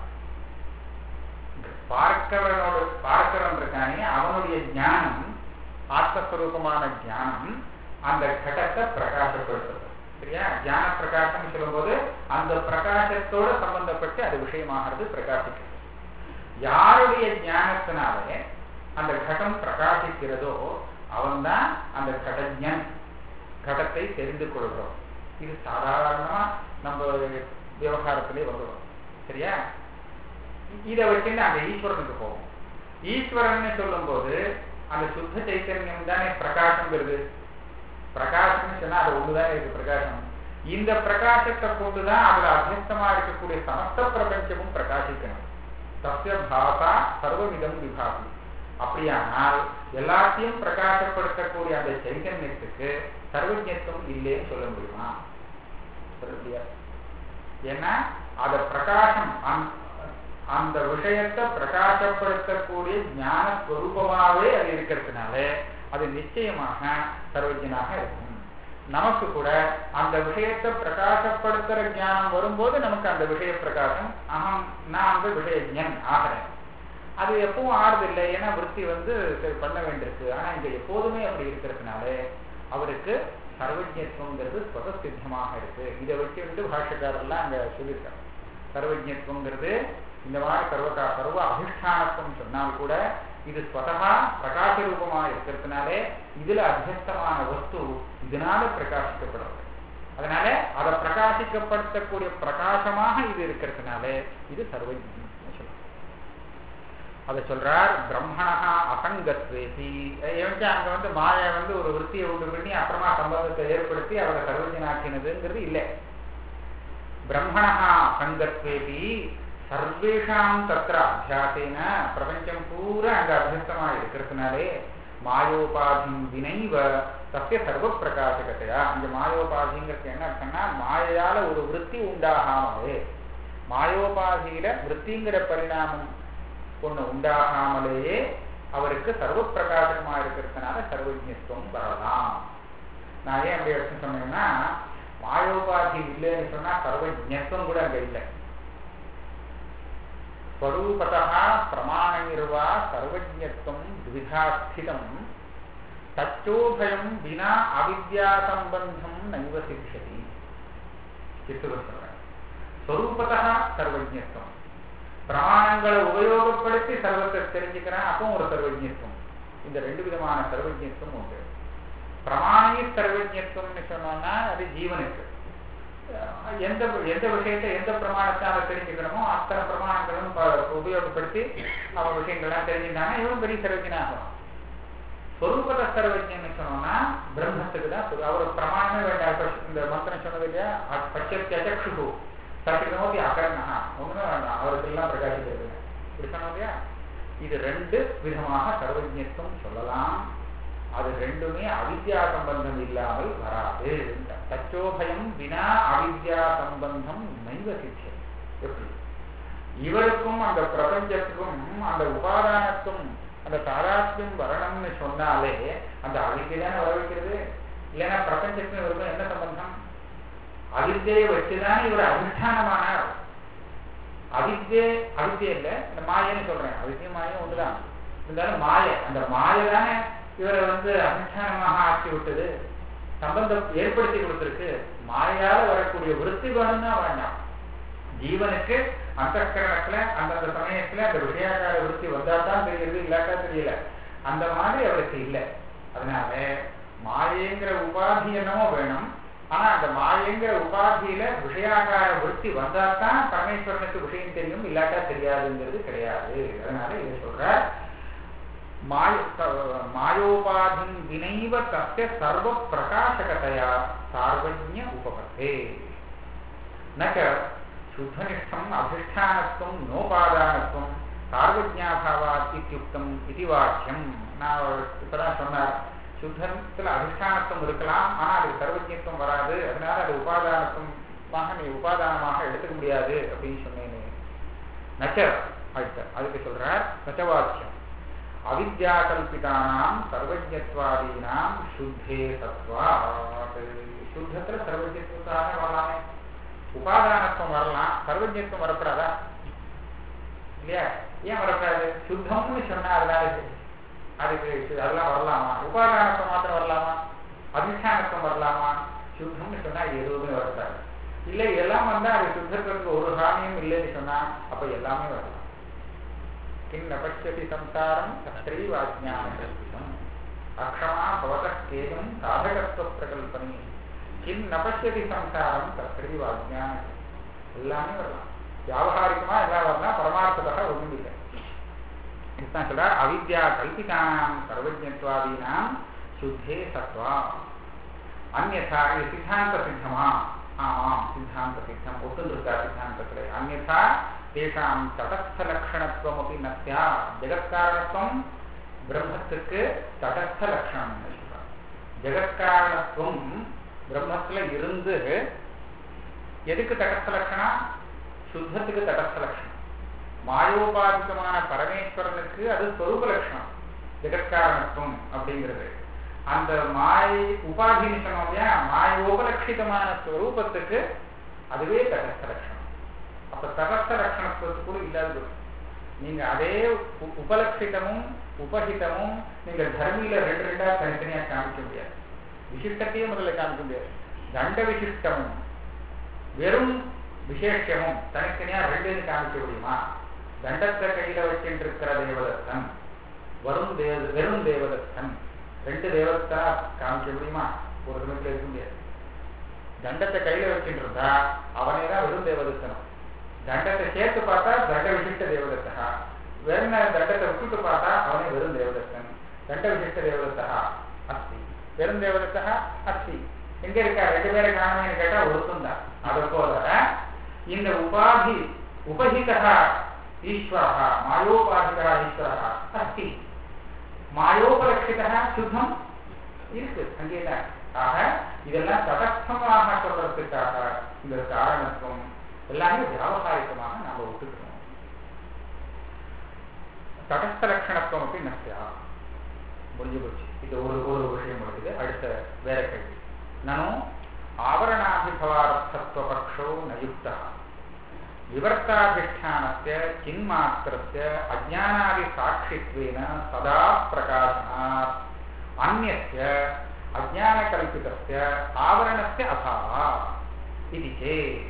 பார்க்கிறவன் இருக்கானே அவனுடைய ஞானம், ஆத்மஸ்வரூபமான ஞானம் அந்த கடத்தை பிரகாசப்படுத்துறது. சரியா? ஞான பிரகாசம் சொல்லும் போது அந்த பிரகாசத்தோட சம்பந்தப்பட்டு அது விஷயமாகிறது, பிரகாசிக்கிறது. யாருடைய ஞானத்தினாலே அந்த கடம் பிரகாசிக்கிறதோ அவன்தான் அந்த கடஜன், கடத்தை தெரிந்து கொள்கிறோம். இது சாதாரணமா நம்ம விவகாரத்திலே வந்துடும். சரியா? இதை வச்சுன்னு அந்த ஈஸ்வரனுக்கு போகும். ஈஸ்வரன் சொல்லும் போது அந்த சுத்த சைத்தன்யம் தானே பிரகாசங்கிறது. பிரகாசம்னு சொன்னா அது ஒண்ணுதானே இருக்கு பிரகாசம். இந்த பிரகாசத்தை கொண்டுதான் அதுல அத்தியஸ்தமா இருக்கக்கூடிய சமஸ்த பிரபஞ்சமும் பிரகாசிக்கணும். தஸ்ய பாசா சர்வவிதம் விபாதி. அப்படியானால் எல்லாத்தையும் பிரகாசப்படுத்தக்கூடிய அந்த சைத்தன்யத்துக்கு சர்வஜத்துவம் இல்லைன்னு சொல்ல முடியுமா? சொல்ல முடியாது. ஏன்னா அத பிரகாசம், அந்த விஷயத்தை பிரகாசப்படுத்தக்கூடிய ஞான ஸ்வரூபமாவே அது இருக்கிறதுனால அது நிச்சயமாக சர்வஜனாக இருக்கும். நமக்கு கூட அந்த விஷயத்தை பிரகாசப்படுத்துற ஞானம் வரும்போது நமக்கு அந்த விஷய பிரகாசம், நான் அந்த விஷயஜன் ஆகிறேன். அது எப்பவும் ஆறுதில்லை, ஏன்னா விருத்தி பண்ண வேண்டியிருக்கு. ஆனா இங்க எப்போதுமே அப்படி இருக்கிறதுனால அவருக்கு சர்வஜத்துவங்கிறது ஸ்வதசித்தமாக இருக்கு. இதை வச்சு பாஷ்யக்காரெல்லாம் அங்க சொல்லியிருக்காங்க. சர்வஜத்துவங்கிறது இந்த மாதிரி சர்வ அதிஷ்டானத்துவம் சொன்னால் கூட இது ஸ்வதகா பிரகாச ரூபமா இருக்கிறதுனாலே இதுல அத்தியஸ்தமான வஸ்து இதனால பிரகாசிக்கப்படுறது. அதனால அதை பிரகாசிக்கப்படுத்தக்கூடிய பிரகாசமாக இது இருக்கிறதுனால இது சர்வஜ்ஞம். அதை சொல்றார். பிரம்மணா அசங்கத்வேதி. அங்க மாயை ஒரு விருத்தியை உண்டு பண்ணி அப்புறமா சம்பந்தத்தை ஏற்படுத்தி அவரை சர்வஜனாக்கினதுங்கிறது இல்லை. பிரம்மணா அசங்கத்வேதி சர்வேஷாம் தத்திர அத்தியாசேன. பிரபஞ்சம் பூரா அங்க அத்தியஸ்தமா இருக்கிறதுனாலே மாயோபாதி வினைவ தஸ்ய சர்வ பிரகாசகத்தையா. இந்த மாயோபாதிங்கிறது என்ன அர்த்தம்னா, மாயையால ஒரு விருத்தி உண்டாகாமலே, மாயோபாதியில விருத்திங்கிற பரிணாமம் ஒண்ணு உண்டாகாமலேயே அவருக்கு சர்வ பிரகாசகமா இருக்கிறதுனால சர்வஜத்துவம் வரலாம். நான் ஏன் அப்படி எடுத்து சொன்னேன்னா, மாயோபாதி இல்லைன்னு சொன்னா சர்வஜத்துவம் கூட அங்க இல்லை. ஸ்வரூபதா பிரமாணைர்வா சர்வஜத்துவம் த்விதாஸ்திதம் தச்சோபயம் வினா அவித்யா சம்பந்தம் நைவ சிக்ஷதி. ஸ்வரூபதா சர்வஜத்துவம், பிரமாணங்களை உபயோகப்படுத்தி சர்வத்தை தெரிஞ்சுக்கிறான், அப்போ ஒரு சர்வஜத்துவம். இந்த ரெண்டு விதமான சர்வஜத்துவம் உண்டு. பிரமாணி சர்வஜத்துவம்னு சொன்னோம்னா அது ஜீவனுக்கு எந்த விஷயத்தை எந்த பிரமாணத்தை அவன் தெரிஞ்சுக்கணுமோ அத்தனை பிரமாணங்களும் உபயோகப்படுத்தி அவன் விஷயங்கள்லாம் தெரிஞ்சுட்டாங்க, இவன் பெரிய சர்வஜனாகலாம். ஸ்வரூபத சர்வஜன்னு சொன்னோம்னா பிரம்மத்துக்கு தான் அவர் பிரமாணமே வேண்டாம். இந்த மந்திரம் சொன்னது இல்லையா, பச்சக்ஷு சத்தியமோதி அகரணா ஒண்ணு அவருக்கெல்லாம் பிரகாசிக்கிறது இப்படி சொன்னோம் இல்லையா. இது ரெண்டு விதமாக சர்வஜத்துவம் சொல்லலாம். அது ரெண்டுமே அவித்யா சம்பந்தம் இல்லாமல் வராது. தச்சோபயம் வினா அவித்யா சம்பந்தம் நைவ சித்தியம். எப்படி இவருக்கும் அந்த பிரபஞ்சத்துக்கும் அந்த உபாதானத்தும் அந்த தாராத்மியம் வரணும்னு சொன்னாலே அந்த அவித்யான வர வைக்கிறது. இல்லைன்னா பிரபஞ்சத்துக்கும் இவருக்கும் என்ன சம்பந்தம்? அவித்யை வச்சுதான் இவர் அதிஷ்டானமானார். அவித்யை இல்லை, இந்த மாயன்னு சொல்றேன். அவித்யம் மாயம் ஒண்ணுதான் இருந்தாலும் மாய, அந்த மாய தானே இவரை அதிஷ்டானமாக ஆக்கி விட்டது, சம்பந்தம் ஏற்படுத்தி கொடுத்திருக்கு. மாயால வரக்கூடிய விருத்தி வேணும்னா வேண்டாம். ஜீவனுக்கு அந்தக்கரணத்துல அந்தந்த சமயத்துல அந்த விஷயாக்கார விருத்தி வந்தாதான் தெரியுது, இல்லாட்டா தெரியல. அந்த மாதிரி அவருக்கு இல்லை. அதனால மாயேங்கிற உபாதி என்னமோ வேணும். ஆனா அந்த மாயங்கிற உபாதியில விஷயாகார விருத்தி வந்தாதான் பரமேஸ்வரனுக்கு விஷயம் தெரியும், இல்லாட்டா தெரியாதுங்கிறது கிடையாது. அதனால இதை சொல்ற மாயோபாதிம் வினைவ தஸ்ய சர்வ பிரகாசகதையா சார்வஜ்ஞ உபபத்தே நக சுத்தனிஷ்டம் அதிஷ்டானத்துவம் நோபாதானத்துவம் சார்வஜ்ஞாபாவாத் இத்யுக்தம் இது வாக்கியம். நான் இப்பதான் சொன்னார், சுத்தத்தில் அதிஷ்டானத்துவம் இருக்கலாம், ஆனால் அதுக்கு சர்வஜ்ஞத்துவம் வராது, அதனால அது உபாதானத்துவமாக நீ உபாதானமாக எடுத்துக்க முடியாது அப்படின்னு சொன்னேன்னு. நச்ச அதுக்கு சொல்றார் நச்சவாக்கியம் அவித்யா கல்பிதானாம் சர்வஜத்வாதீனாம் சுத்தே சத்வாத். சுத்தத்துல சர்வஜத்துவத்தாக வரலாமே, உபாதானத்துவம் வரலாம், சர்வஜத்துவம் வரப்படாதா இல்லையா? ஏன் வரப்படாது? சுத்தம்னு சொன்னா அதனால அதுக்கு அதெல்லாம் வரலாமா? உபாதானத்துவம் மாத்திரம் வரலாமா? அதிஷ்டானத்துவம் வரலாமா? சுத்தம்னு சொன்னா எதுவுமே வரப்படாது. இல்லை எல்லாம் வந்தா அது சுத்தத்துக்கு ஒரு ஹானியும் இல்லைன்னு சொன்னா அப்ப எல்லாமே வரலாம். கிம் நபஷ்யதி சம்சாரம் சஸ்திரீவாஜ்ஞானம் அக்ஷமா பவதேகம் சாதகத்துவ பிரகல்பனி. கிம் நபஷ்யதி சம்சாரம் சஸ்திரீவாஜ்ஞானம் எல்லாமே வரலாம். வியாபகாரிகமா எல்லாம் வரலாம், பரமார்த்ததாக ஒன்றும் இல்லை. இதுதான் சொல்ற அவித்யா கல்பிதானாம் சர்வஜத்வாதீனாம் சுத்தே சத்வா. அந்யதா இது சித்தாந்த சித்தமா? ஆமாம், சித்தாந்த சித்தம் ஒட்டுந்திருக்கா சித்தாந்தத்துல. அந்யதா தேசாம் தடஸ்த லட்சணத்துவம் அப்படி நத்தியா. ஜெகத்காரணத்துவம் பிரம்மத்துக்கு தடஸ்த லட்சணம் சொல்றார். ஜெகத்காரணத்துவம் பிரம்மத்துல இருந்து எதுக்கு தடஸ்த லட்சணம்? சுத்தத்துக்கு தடஸ்த லட்சணம். மாயோபாதிகமான பரமேஸ்வரனுக்கு அது ஸ்வரூப லட்சணம் ஜெகத்காரணத்துவம் அப்படிங்கிறது. அந்த மாய உபாதின்னு சொன்னோம் இல்லையா, மாயோபலட்சிதமான ஸ்வரூபத்துக்கு அதுவே தடஸ்த லட்சணம். அப்ப தடஸ்த லட்சணத்துவத்து கூட இல்லாது. நீங்க அதே உபலட்சிதமும் உபஹிதமும் நீங்க தர்மியில ரெண்டு ரெண்டா தனித்தனியா காமிக்க முடியாது. விசிஷ்டத்தையே முதல்ல காமிக்க முடியாது. தண்ட விசிஷ்டமும் வெறும் விசேஷமும் தனித்தனியா ரெண்டுன்னு காமிக்க முடியுமா? தண்டத்தை கையில வச்சுருக்கிற தேவதத்தன் வெறும் தேவதத்தன் ரெண்டு தேவதத்தா காமிக்க முடியுமா? ஒரு நிமிஷத்துல இருக்க முடியாது. தண்டத்தை கையில வச்சுட்டு இருந்தா அவனே தான் வெறும் தேவதத்தனும். தண்டத்தை சேர்த்து பார்த்தா தண்ட விசிஷ்ட தேவதத்தா, வெறும் தண்டத்தை விட்டுட்டு பார்த்தா அவனே வெறும் தேவதத்தன். தண்ட விசிஷ்ட தேவதத்தா அஸ்தி, வெறும் தேவதத்தா அஸ்தி. எங்க இருக்கா? ரெண்டு பேரை காணுமேன்னு கேட்டா ஒருத்தம் தான். அதை போல இந்த உபாதி உபஹிதா ஈஸ்வரா மாயோபாதிகா ஈஸ்வரா அஸ்தி, மாயோபலட்சிதா சுத்தம் இருக்கு அங்கேதான். ஆக இதெல்லாம் தடஸ்தமாக சொல்றதுக்காக இந்த காரணத்துவம் எல்லாமே வியாபகாரிகமாக நாம விட்டுக்கணும். தடஸ்த லட்சணத்துவம் அப்படி நஷ்டா முடிஞ்சு போச்சு. இது ஒரு விஷயம் முடியுது. அடுத்த வேற கேள்வி. நானும் ஆவரணாபிபவார்த்தத்வபக்ஷோ நயுக்தா விவர்த்தாதிஷ்டானஸ்ய சின்மாத்திரஸ்ய அஜ்ஞானாதி சாட்சித்வேன சதா பிரகாசனாத் அன்யஸ்ய அஜ்ஞானகல்பிதஸ்ய ஆவரணஸ்ய அபாவா இது சேத்.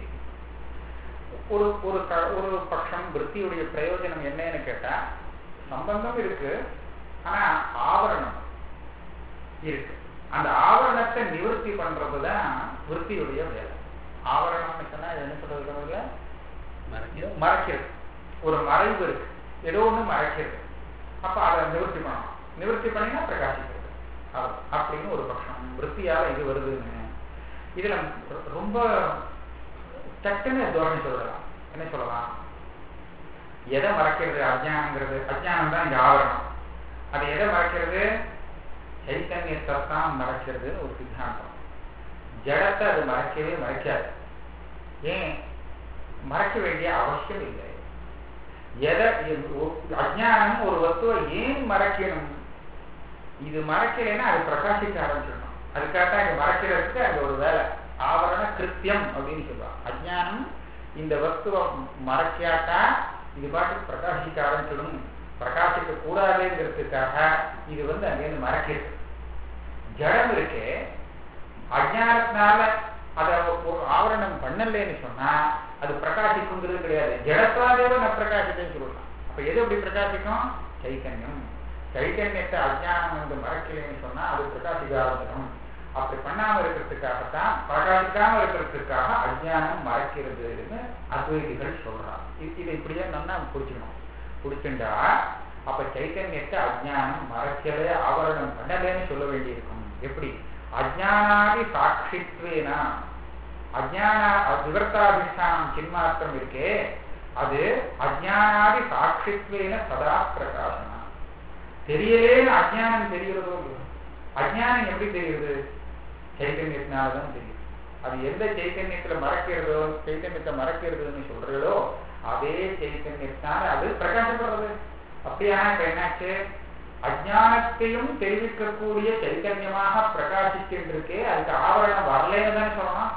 ஒரு பட்சம் விருத்தியுடைய பிரயோஜனம் என்னன்னு கேட்டா, சம்பந்தம் இருக்கு, ஆனா ஆவரணம் இருக்கு. அந்த ஆவரணத்தை நிவர்த்தி பண்றதுதான் விருத்தியுடைய வேலை. ஆவரணம்னு சொன்னா என்ன சொல்றது? மறைக்கிறது. ஒரு மறைவு இருக்கு, ஏதோ ஒண்ணு மறைக்கிறது. அப்ப அதை நிவர்த்தி பண்ணணும். நிவர்த்தி பண்ணினா பிரகாசிக்கிறது அப்படின்னு ஒரு பட்சம். விருத்தியால இது வருதுன்னு இதுல ரொம்ப சட்டுன்னு தோரணை சொல்லலாம். என்ன சொல்லலாம்? எதை மறைக்கிறது? அஜ்ஞானங்கிறது. அஜ்ஞானம் தான் இங்க ஆவரணம். அது எதை மறைக்கிறது? சைத்தன்யத்தை தான் மறைக்கிறதுன்னு ஒரு சித்தாந்தம். ஜடத்தை அது மறைக்கவே மறைக்காது. ஏன் மறைக்க வேண்டிய அவசியம் இல்லை. எதை அஜ்ஞானம் ஒரு வஸ்துவை ஏன் மறைக்கணும்? இது மறைக்கலைன்னா அது பிரகாசிக்க ஆரம்பிச்சிடணும். அதுக்காகத்தான் இது மறைக்கிறதுக்கு அது ஒரு வேலை, ஆவரண கிருத்தியம் அப்படின்னு சொல்லுவாங்க. அஜ்ஞானம் இந்த வஸ்துவை மறைக்காட்டா இது பாட்டுக்கு பிரகாசிக்க ஆரம்பிச்சிடும். பிரகாசிக்க கூடாதுங்கிறதுக்காக இது அங்கேருந்து மறைக்கிறது. ஜடம் இருக்கே, அஜ்ஞானத்தினால அதை ஆவரணம் பண்ணலன்னு சொன்னா அது பிரகாசிக்குங்கிறது கிடையாது. ஜடத்தாலேயே நான் பிரகாசித்தேன்னு சொல்லலாம். அப்ப எது எப்படி பிரகாசிக்கும்? சைத்தன்யம். சைத்தன்யத்தை அஜ்ஞானம் மறைக்கலைன்னு சொன்னா அது பிரகாசிக்க ஆரம்பிக்கணும். அப்படி பண்ணாம இருக்கிறதுக்காகத்தான், பிரகாசிக்காம இருக்கிறதுக்காக அஜ்ஞானம் மறைக்கிறதுன்னு அத்வைதிகள் சொல்றாங்க. இதை இப்படியே நல்லா புடிச்சுக்கணும். புடிச்சுட்டா அப்ப சைத்தன்யத்தை அஜ்ஞானம் மறைக்கலே ஆவரணம் பண்ணலேன்னு சொல்ல வேண்டியிருக்கும். எப்படி? அஜ்ஞானாதி சாட்சித்வேனா, அஜ்ஞான விவர்த்தாதிஷ்டானம் சின்மாத்திரம் இருக்கே, அது அஜ்ஞானாதி சாட்சித்வேன சதா பிரகாசனா. தெரியலேன்னு அஜ்ஞானம் தெரிகிறதோ? அஜ்ஞானம் எப்படி தெரியுது? சைத்தன்யத்தினாலதான் தெரியுது. அது எந்த சைத்தன்யத்துல மறைக்கிறதோ, சைத்தன்யத்தை மறைக்கிறதுன்னு சொல்றதோ அதே சைத்தன்யத்தினால அது பிரகாசப்படுறது. அப்படியான இப்ப என்னாச்சு? அஜ்ஞானத்தையும் தெரிவிக்கக்கூடிய சைத்தன்யமாக பிரகாசிக்கின்றிருக்கே, அதுக்கு ஆவரணம் வரலன்னு தானே சொல்லலாம்.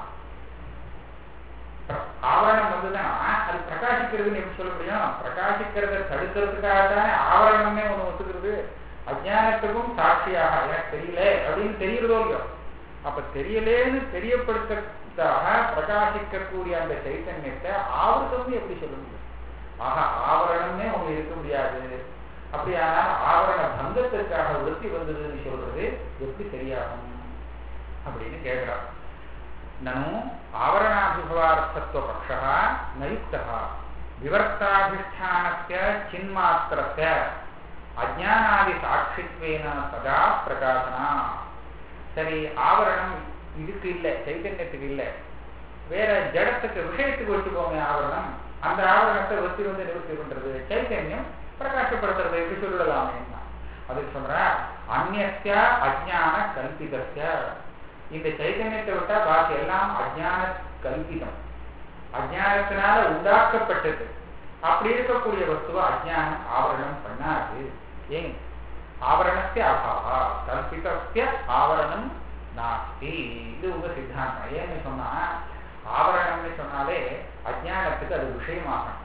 ஆவரணம் வந்துதான் அது பிரகாசிக்கிறதுன்னு எப்படி சொல்ல முடியும்? பிரகாசிக்கிறத தடுக்கிறதுக்காக தானே ஆவரணமே ஒண்ணு ஒத்துக்கிறது. அஜ்ஞானத்துக்கும் சாட்சியாக எனக்கு தெரியல அப்படின்னு தெரிகிறதோ இல்லையோ? அப்ப தெரியலேன்னு தெரியப்படுத்ததாக பிரகாசிக்கக்கூடிய அந்த சைத்தன்யத்தை ஆவரணம்னு எப்படி சொல்ல முடியும்? ஆக ஆவரணமே ஒண்ணு இருக்க முடியாது. அப்படியானால் ஆவரண பங்கத்திற்காக விருத்தி வந்ததுன்னு சொல்றது எப்படி சரியாகும் அப்படின்னு கேட்கிறார். நனு ஆவரணாபிபவார்த்தத்துவ பக்ஷா நயுக்தா விவர்த்தாதிஷ்டானஸ்ய சின்மாத்திரஸ்ய அஜ்ஞானாதி சாட்சித்வேன சதா பிரகாசனா. சரி, ஆவரணம் இதுக்கு இல்லை, சைத்தன்யத்துக்கு இல்லை, வேற ஜடத்துக்கு விஷயத்துக்கு வச்சுக்கோங்க ஆவரணம். அந்த ஆவரணத்தை வச்சு வந்து நிவர்த்தி பண்றது சைத்தன்யம் பிரகாசப்படுத்துறது எப்படி சொல்லலாமே? அதுக்கு சொல்ற அந்நிய அஜ்ஞான கல்பிதஸ்ய. இந்த சைத்தன்யத்தை விட்டா பாக்கி எல்லாம் அஜ்ஞான கல்பிதம், அஜ்ஞானத்தினால உண்டாக்கப்பட்டது. அப்படி இருக்கக்கூடிய வஸ்துவ அஜ்ஞானம் ஆவரணம் பண்ணாது. ஏன்? ஆவரணஸ்ய அபாவா கல்பிதஸ்ய ஆவரணம் நாஸ்தி. இது உங்க சித்தாந்தம். ஏன்னு சொன்னா ஆவரணம்னு சொன்னாலே அஜ்ஞானத்துக்கு அது விஷயமாகணும்.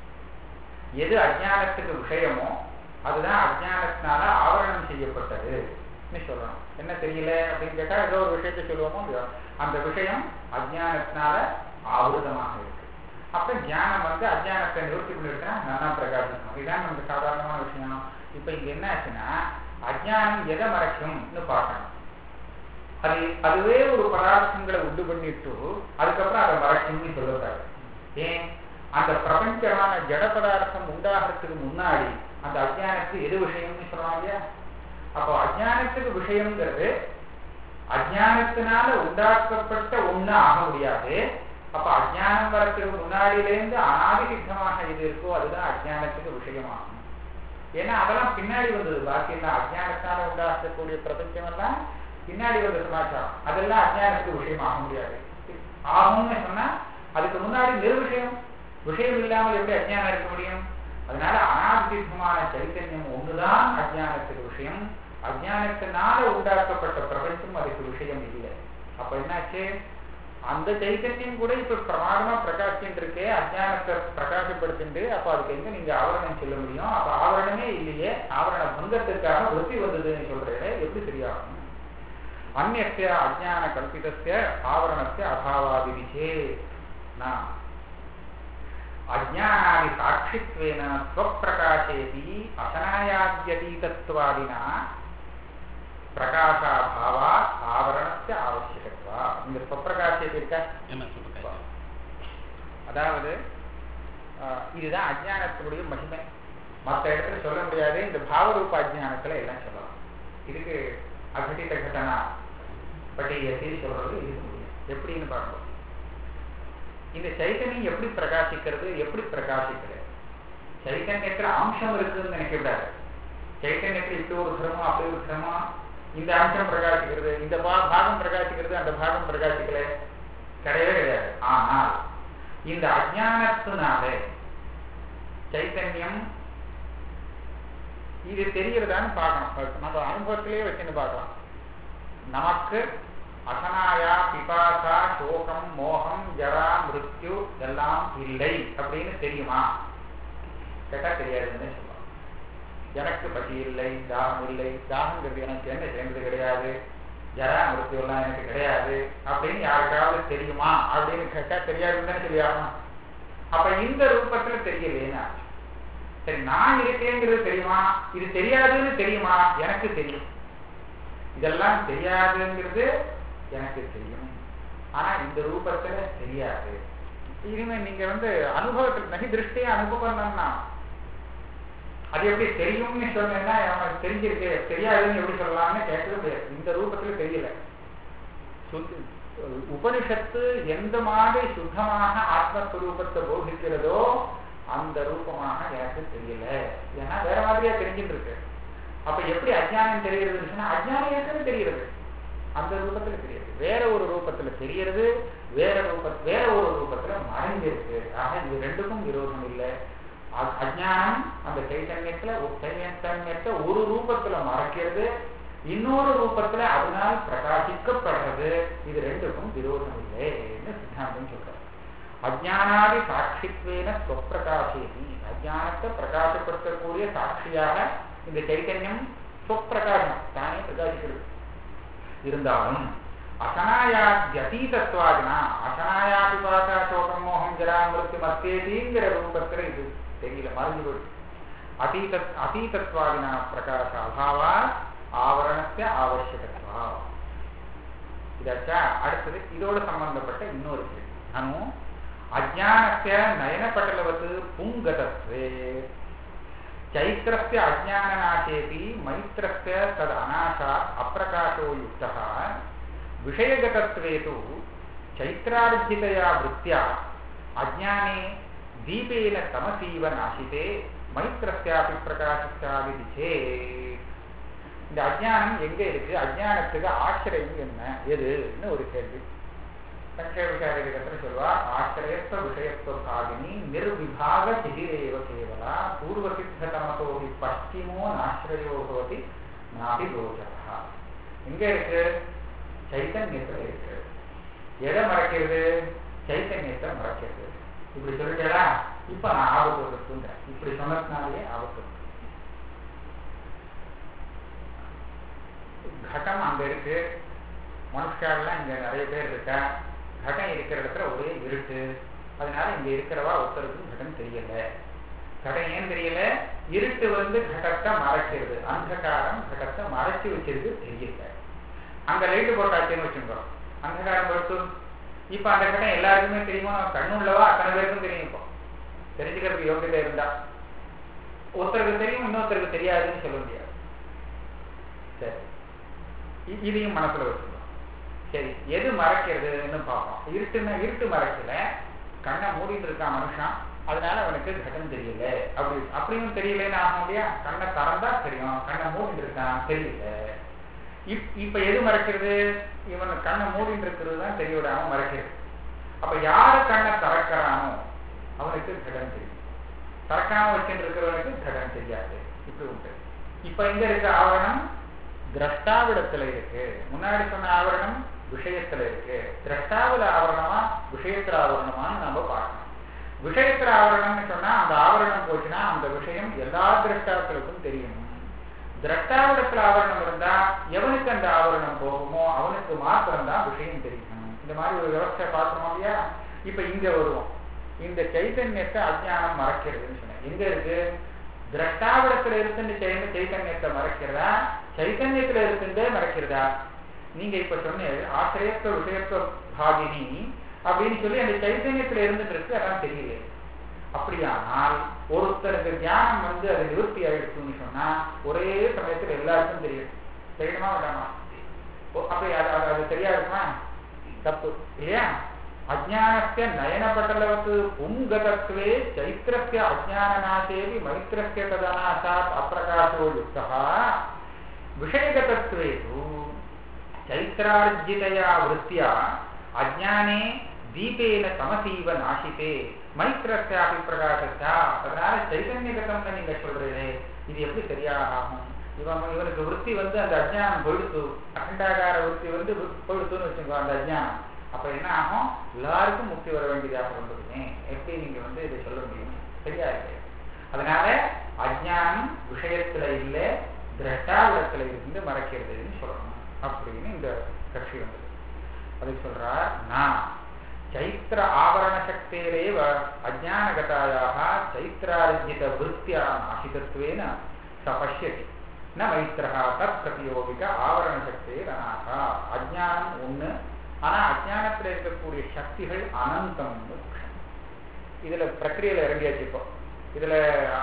எது அஜ்ஞானத்துக்கு விஷயமோ அதுதான் அஜ்ஞானத்தினால ஆவரணம் செய்யப்பட்டது சொல்லணும். என்ன தெரியல அப்படின்னு கேட்டா ஏதோ ஒரு விஷயத்தை சொல்லுவோமோ, அந்த விஷயம் அஜ்ஞானத்தினால ஆவருதமாக இருக்கு. அப்ப ஞானம் வந்து அஜ்ஞானத்தை நிவர்த்தி பண்ணிருக்கா நல்லா பிரகாசிக்கணும். இதுதான் நமக்கு சாதாரணமான விஷயம். இப்ப இங்க என்ன ஆச்சுன்னா அஜ்ஞானம் எதை மறைக்கும்னு பார்க்கணும். அதுவே ஒரு பதார்த்தங்களை உண்டு பண்ணிட்டு அதுக்கப்புறம் அதை மறைக்கும்னு சொல்லக்கூடாது. ஏன்? அந்த பிரபஞ்சமான ஜட பதார்த்தம் உண்டாகிறதுக்கு முன்னாடி அந்த அஜ்ஞானத்துக்கு எது விஷயம்னு சொல்றாங்க. அப்போ அஜ்ஞானத்துக்கு விஷயம்ங்கிறது அஜ்ஞானத்தினால உண்டாக்கப்பட்ட ஒண்ணு ஆக முடியாது. அப்ப அஜ்ஞானம் வரத்துக்கு முன்னாடியிலேருந்து அனாதி சித்தமாக எது இருக்கோ அதுதான் அஜ்ஞானத்துக்கு விஷயமாகும். ஏன்னா அதெல்லாம் பின்னாடி வந்தது. பாக்கி எல்லாம் அஜ்ஞானத்தினால உண்டாக்கக்கூடிய பிரபஞ்சம் எல்லாம் பின்னாடி வந்த சமாச்சாரம். அதெல்லாம் அஜ்ஞானத்துக்கு விஷயமாக முடியாது. ஆகும்னு சொன்னா அதுக்கு முன்னாடி நிர்விஷயம், விஷயம் இல்லாமல் எப்படி அஜ்ஞானம் இருக்க முடியும்? அதனால அனாதிசித்தமான சைத்தன்யம் ஒண்ணுதான் அஜ்ஞானத்துக்கு விஷயம். அஜ்ஞானத்தினால உண்டாக்கப்பட்ட பிரபஞ்சம் அதுக்கு விஷயம் இல்லை. அப்ப என்னாச்சு? அந்த சைத்தன்யம் கூட இப்ப பிரமாதமா பிரகாசிச்சுட்டு இருக்கே, அஜ்ஞானத்தை பிரகாசப்படுத்திட்டு. அப்ப அதுக்கு எங்க நீங்க ஆவரணம் சொல்ல முடியும்? அப்ப ஆவரணமே இல்லையே, ஆவரண பங்கத்திற்காக விருத்தி வந்ததுன்னு சொல்றேன். எப்படி சரியாகும்? அந்நிய அஜ்ஞான கல்பிதஸ்ய ஆவரணஸ்ய அபாவாதிவிச்சே நான் அஜ்ஞானாதி சாட்சித்வேன ஸ்வப்பிரகாசேபி அசனாயாத்யதீதத்வாதினா பிரகாசாபாவா ஆவரணஸ்ய ஆவசியகத்வா. இந்த ஸ்வப்பிரகாசேபி இருக்க, அதாவது இதுதான் அஜ்ஞானத்துடைய மகிமை. மற்ற இடத்துல சொல்ல முடியாது. இந்த பாவரூப அஜ்ஞானத்துல எல்லாம் சொல்லலாம். இதுக்கு அகட்டித கட்டணா பட்டியலை சொல்றது இருக்க முடியும். எப்படின்னு பார்ப்போம். இந்த சைத்தன்யம் எப்படி பிரகாசிக்கிறது, எப்படி பிரகாசிக்கிறது? சைத்தன்யத்துல அம்சம் இருக்குன்னு நினைக்க கூடாது. சைத்தன்யத்துல இப்படி ஒரு சிரமம் அப்படி ஒரு சிரமம், இந்த அம்சம் பிரகாசிக்கிறது, இந்த பாகம் பிரகாசிக்கிறது, அந்த பாகம் பிரகாசிக்கல, கிடையவே கிடையாது. ஆனால் இந்த அஜ்ஞானத்தினால சைத்தன்யம் இது தெரிகிறதான்னு பார்க்கணும். நம்ம அனுபவத்திலேயே வச்சுன்னு பார்க்கலாம். நமக்கு அசனாயா பிபாசா சோகம் மோகம் ஜரா மிருத்யு எல்லாம் இல்லை அப்படின்னு தெரியுமா? கேட்டா தெரியாதுன்னு சொல்லலாம். எனக்கு பசி இல்லை, தாகம் இல்லை, தாகங்கிறது எனக்கு என்ன சேர்ந்தது கிடையாது, ஜரா மிருத்யு எல்லாம் எனக்கு கிடையாது அப்படின்னு யாருக்காவது தெரியுமா அப்படின்னு கேட்டா தெரியாதுன்னு தெரியாமல். அப்ப இந்த ரூபத்துல தெரியலேன்னு. சரி, நான் இருக்கேங்கிறது தெரியுமா? இது தெரியாதுன்னு தெரியுமா? எனக்கு தெரியும். இதெல்லாம் தெரியாதுங்கிறது எனக்கு தெரியும். ஆனா இந்த ரூபத்துல தெரியாது. இனிமே நீங்க அனுபவத்தில் நகி திருஷ்டியை அனுபவம்னா அது எப்படி தெரியும்னு சொன்னா அவனுக்கு தெரிஞ்சிருக்கு, தெரியாதுன்னு எப்படி சொல்லலாம்னு கேட்கவே முடியாது. இந்த ரூபத்துல தெரியல. உபனிஷத்து எந்த மாதிரி சுத்தமாக ஆத்மஸ்வரூபத்தை போதிக்கிறதோ அந்த ரூபமாக எனக்கு தெரியல. ஏன்னா வேற மாதிரியா தெரிஞ்சுட்டு இருக்கு. அப்ப எப்படி அஜ்ஞானம் தெரிகிறதுன்னு சொன்னா அஜ்ஞானம் ஏற்கனவே தெரிகிறது, அந்த ரூபத்துல தெரியுது. வேற ஒரு ரூபத்துல தெரியறது, வேற ஒரு ரூபத்துல மறைஞ்சிருக்கு. ஆக இது ரெண்டுக்கும் விரோதம் இல்லை. அஜ்ஞானம் அந்த சைத்தன்யத்தை ஒரு ரூபத்துல மறைக்கிறது, இன்னொரு ரூபத்துல அதனால் பிரகாசிக்கப்படுறது. இது ரெண்டுக்கும் விரோதம் இல்லைன்னு சித்தாந்தம் சொல்றாரு. அஜ்ஞானாதி சாட்சித்வேன ஸ்வப்பிரகாசேதி, அஜ்ஞானத்தை பிரகாசப்படுத்தக்கூடிய சாட்சியாக இந்த சைத்தன்யம் ஸ்வப்பிரகாசம் தானே பிரகாசிக்கிறது. இருந்தாலும் அசனாயாத்யதீதத்வாதினா அசனாயாதி பாசா சோகம் மோகம் ஜரா மிருத்யு மத்தேதிங்கிற ரூபத்துல இது தெரியல, மறைஞ்சு போயிடுது. அதீதத்வாதினா பிரகாச அபாவா ஆவரணத்தை ஆவசியகத்வா. இதாச்சா. அடுத்தது இதோடு சம்பந்தப்பட்ட இன்னொரு கேள்வி. நானும் அஜ்ஞானஸ்ய நயனபட்டலவத் புங்கதத்வே चैत्रस्य अज्ञाननाशेपि मैत्रस्य तद अनाशात् अप्रकाशो युक्तः विषयगतत्वे तु चैत्रार्जितया वृत्त्या अज्ञाने दीपेन तमसीव नाशिते मैत्रस्यापि प्रकाशस्यादिति चेत् இந்த அஜ்ஞானம் எங்க இருக்கு, அஜ்ஞானத்துக்கு ஆசிரியம் என்ன, எதுன்னு ஒரு கேள்வி. சங்கரவிசாரிகத்துல சொல்வா, ஆசிரியத்துவ விஷயத்துவ பாகினி நிர்விபாக சிதிரேவ கேவலா பூர்வசித்தமசோகி பஷ்டிமோ நாசிரயோ பவதி நாபி கோச்சரா. எங்க இருக்கு? சைத்தன்யத்துல இருக்கு. எதை மறைக்கிறது? சைத்தன்யத்தை மறைக்கிறது. இப்படி சொல்லிட்டா இப்ப நான் ஆபத்து இருக்குங்கிறேன். இப்படி சொன்னதுனாலேயே ஆபத்து. கட்டம் அங்க இருக்கு, மனுஷாலாம் இங்க நிறைய பேர் இருக்கா, கட்டம் இருக்கிற இடத்துல ஒரே இருட்டு, அதனால இங்க இருக்கிறவா ஒருத்தருக்கும் கட்டம் தெரியல. கட்டம் ஏன் தெரியல? இருட்டு கட்டத்தை மறைக்கிறது, அந்தகாரம் கட்டத்தை மறைச்சு வச்சிருக்கு, தெரியல. அங்க லைட்டு போட்டாச்சுன்னு வச்சுருக்கோம், அந்தகாரம் பொறுத்து இப்ப அந்த கட்டம் எல்லாருக்குமே தெரியுமா? கண்ணு உள்ளவா அத்தனை பேருக்கும் தெரியும். இப்போ தெரிஞ்சுக்கிறதுக்கு யோகியதை இருந்தா ஒருத்தருக்கு தெரியும், இன்னொருத்தருக்கு தெரியாதுன்னு சொல்ல முடியாது. சரி, இதையும் மனசுல வச்சுக்கணும். சரி, எது மறைக்கிறதுன்னு பார்ப்போம். இருட்டுன்னா இருட்டு மறைக்கல, கண்ணை மூடிட்டு இருக்கான் மனுஷன், அதனால அவனுக்கு கட்டம் தெரியல. அப்படியும் தெரியலன்னு ஆக முடியா? கண்ணை திறந்தா தெரியும், கண்ணை மூடிட்டு இருக்கான் தெரியல. இப்ப எது மறைக்கிறது? இவன் கண்ணை மூடிட்டு இருக்கிறது தான் தெரிய விடாம மறைக்கிறது. அப்ப யாரு கண்ணை திறக்கிறானோ அவனுக்கு கடன் தெரியும், திறக்காம வச்சுட்டு இருக்கிறவனுக்கு கடன் தெரியாது. இப்படி உண்டு. இப்ப எங்க இருக்க ஆவரணம்? திரஷ்டாவிடத்துல இருக்கு. முன்னாடி சொன்ன ஆவரணம் விஷயத்துல இருக்கு. திரஷ்டாவில ஆவரணமா விஷயத்துல ஆவரணமான்னு நம்ம பார்க்கணும். விஷயத்துல ஆவரணம்னு சொன்னா அந்த ஆவரணம் போச்சுன்னா அந்த விஷயம் எல்லா திரஷ்டாக்களுக்கும் தெரியணும். திரஷ்டாவிடத்துல ஆவரணம் இருந்தா எவனுக்கு அந்த ஆவரணம் போகுமோ அவனுக்கு மாத்திரம்தான் விஷயம் தெரியணும். இந்த மாதிரி ஒரு விவசாய பார்க்கணும் இல்லையா? இப்ப இங்க வருவோம். இந்த சைத்தன்யத்தை அஜ்ஞானம் மறைக்கிறதுன்னு சொன்னேன். எங்க இருக்கு? திரஷ்டாவிடத்துல இருந்து சைத்தன்யத்தை மறைக்கிறதா, சைத்தன்யத்துல இருந்து மறைக்கிறதா? நீங்க இப்ப சொன்ன ஆசிரியத்துவ விஷயத்துவ பாகினி அப்படின்னு சொல்லி அந்த சைத்தன்யத்துல இருந்துட்டு இருக்கு, அதான் தெரியல. அப்படியானால் ஒருத்தருக்கு தியானம் அது நிவர்த்தி ஆயிடுச்சுன்னு சொன்னா ஒரே சமயத்துல எல்லாருக்கும் தெரியும். தெரியணுமா வேண்டாமா? அப்படி அது சரியா இருக்குமா? தப்பு இல்லையா? அஜ்ஞானஸ்ய நயனபட்டலவத் புங்கதத்வே சைத்திரஸ்ய அஜ்ஞானநாசேபி மைத்திரஸ்ய ததநாசாத் அப்ரகாசோ யுக்தः விஷயகதத்வே து சைத்ரார்ஜிதயா விருத்தியா அஜ்ஞானே தீபேன தமசீவ நாசிதே மைத்திரஸ்யாபி பிரகாசஸ்யா. அதனால சைதன்யகதம்னு நீங்க சொல்றீங்களே, இது எப்படி சரியாக ஆகும்? இவனுக்கு விருத்தி அந்த அஜ்ஞானம் பொழுத்து, அகண்டாகார விருத்தி பொழுத்துன்னு வச்சுக்கோ அந்த அஜ்ஞானம். அப்ப என்ன ஆகும்? எல்லாருக்கும் முக்தி வர வேண்டியதாக வந்ததுமே எப்படி நீங்க இதை சொல்ல முடியும்? சரியா இருக்கு. அதனால அஜ்ஞானம் விஷயத்துல இல்ல, திரஷ்டாவிடத்துல இருந்து மறைக்கிறதுன்னு சொல்லணும் அப்படின்னு இந்த கட்சி வந்தது. அதை சொல்றார், நான் சைத்திர ஆவரண சக்தேரேவ அஜ்ஞானகதாயாக சைத்ரார்ஜித விருத்தியா நாசிதத்வேன சபஷ்யதி ந மைத்திரா தத் பிரதியோகிக ஆவரண சக்தேரனாகா. அஜ்ஞானம் ஒண்ணு, ஆனா அஜ்ஞானத்துல இருக்கக்கூடிய சக்திகள் அனந்தம். இதுல பிரக்கிரியில இறங்கியாச்சு. இப்போ இதுல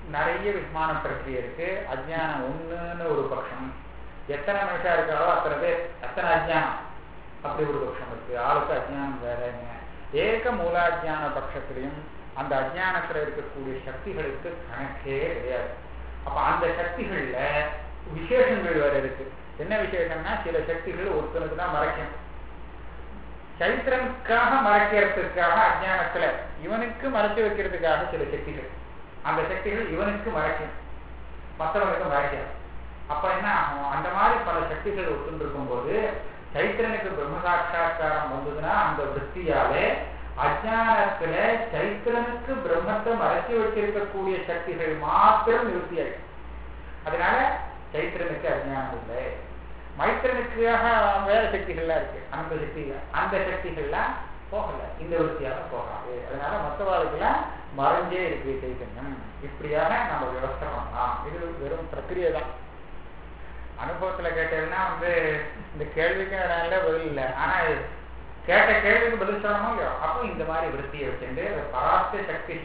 நிறைய விமான பிரக்கிரியை இருக்கு. அஜ்ஞானம் ஒண்ணுன்னு ஒரு பட்சம், எத்தனை மனுஷா இருக்காரோ அத்தனை பேர் அத்தனை அஜ்ஞானம் அப்படி ஒரு பட்சம் இருக்கு. ஆளுக்கு அஜ்ஞானம் வேறங்க. ஏக மூலாஜ்ஞான பட்சத்திலையும் அந்த அஜ்ஞானத்துல இருக்கக்கூடிய சக்திகளுக்கு கணக்கே கிடையாது. அப்ப அந்த சக்திகள்ல விசேஷங்கள் வேற இருக்கு. என்ன விசேஷம்னா, சில சக்திகள் ஒருத்தனுக்கு தான் மறைக்கும். சைத்திரனுக்காக மறைக்கிறதுக்காக அஜ்ஞானத்துல இவனுக்கு மறைச்சு வைக்கிறதுக்காக சில சக்திகள், அந்த சக்திகள் இவனுக்கு மறைக்கும், மற்றவனுக்கு மறைக்காது. அப்ப என்ன ஆகும், அந்த மாதிரி பல சக்திகள் ஒத்துண்டு இருக்கும் போது சைத்திரனுக்கு பிரம்ம சாட்சா்காரம் வந்ததுன்னா அந்த விற்த்தியாலே அஜ்ஞானத்துல சைத்திரனுக்கு பிரம்மத்தை மறைச்சு வச்சிருக்கக்கூடிய சக்திகள் மாத்திரம் நிவர்த்தியாயிடும். அதனால சைத்திரனுக்கு அஜ்ஞானம் இல்லை. மைத்திரனுக்காக வேற சக்திகள்லாம் இருக்கு, அந்த சக்திகள், அந்த சக்திகள்லாம் போகல, இந்த விற்த்தியாக போகாது. அதனால மற்றவாளுக்கெல்லாம் மறைஞ்சே இருக்கு சைத்தன்யம். இப்படியாக நம்ம விவஸ்தை பண்ணலாம். இது வெறும் பிரக்கிரியை தான். அனுபவத்துல கேட்டதுன்னா இந்த கேள்விக்கு நல்ல பதில் இல்லை. ஆனா கேட்ட கேள்விக்கு பதில் சொல்லணுமோ இல்லையோ, அப்போ இந்த மாதிரி விற்த்தியை வச்சுட்டு பராஸ்த சக்தி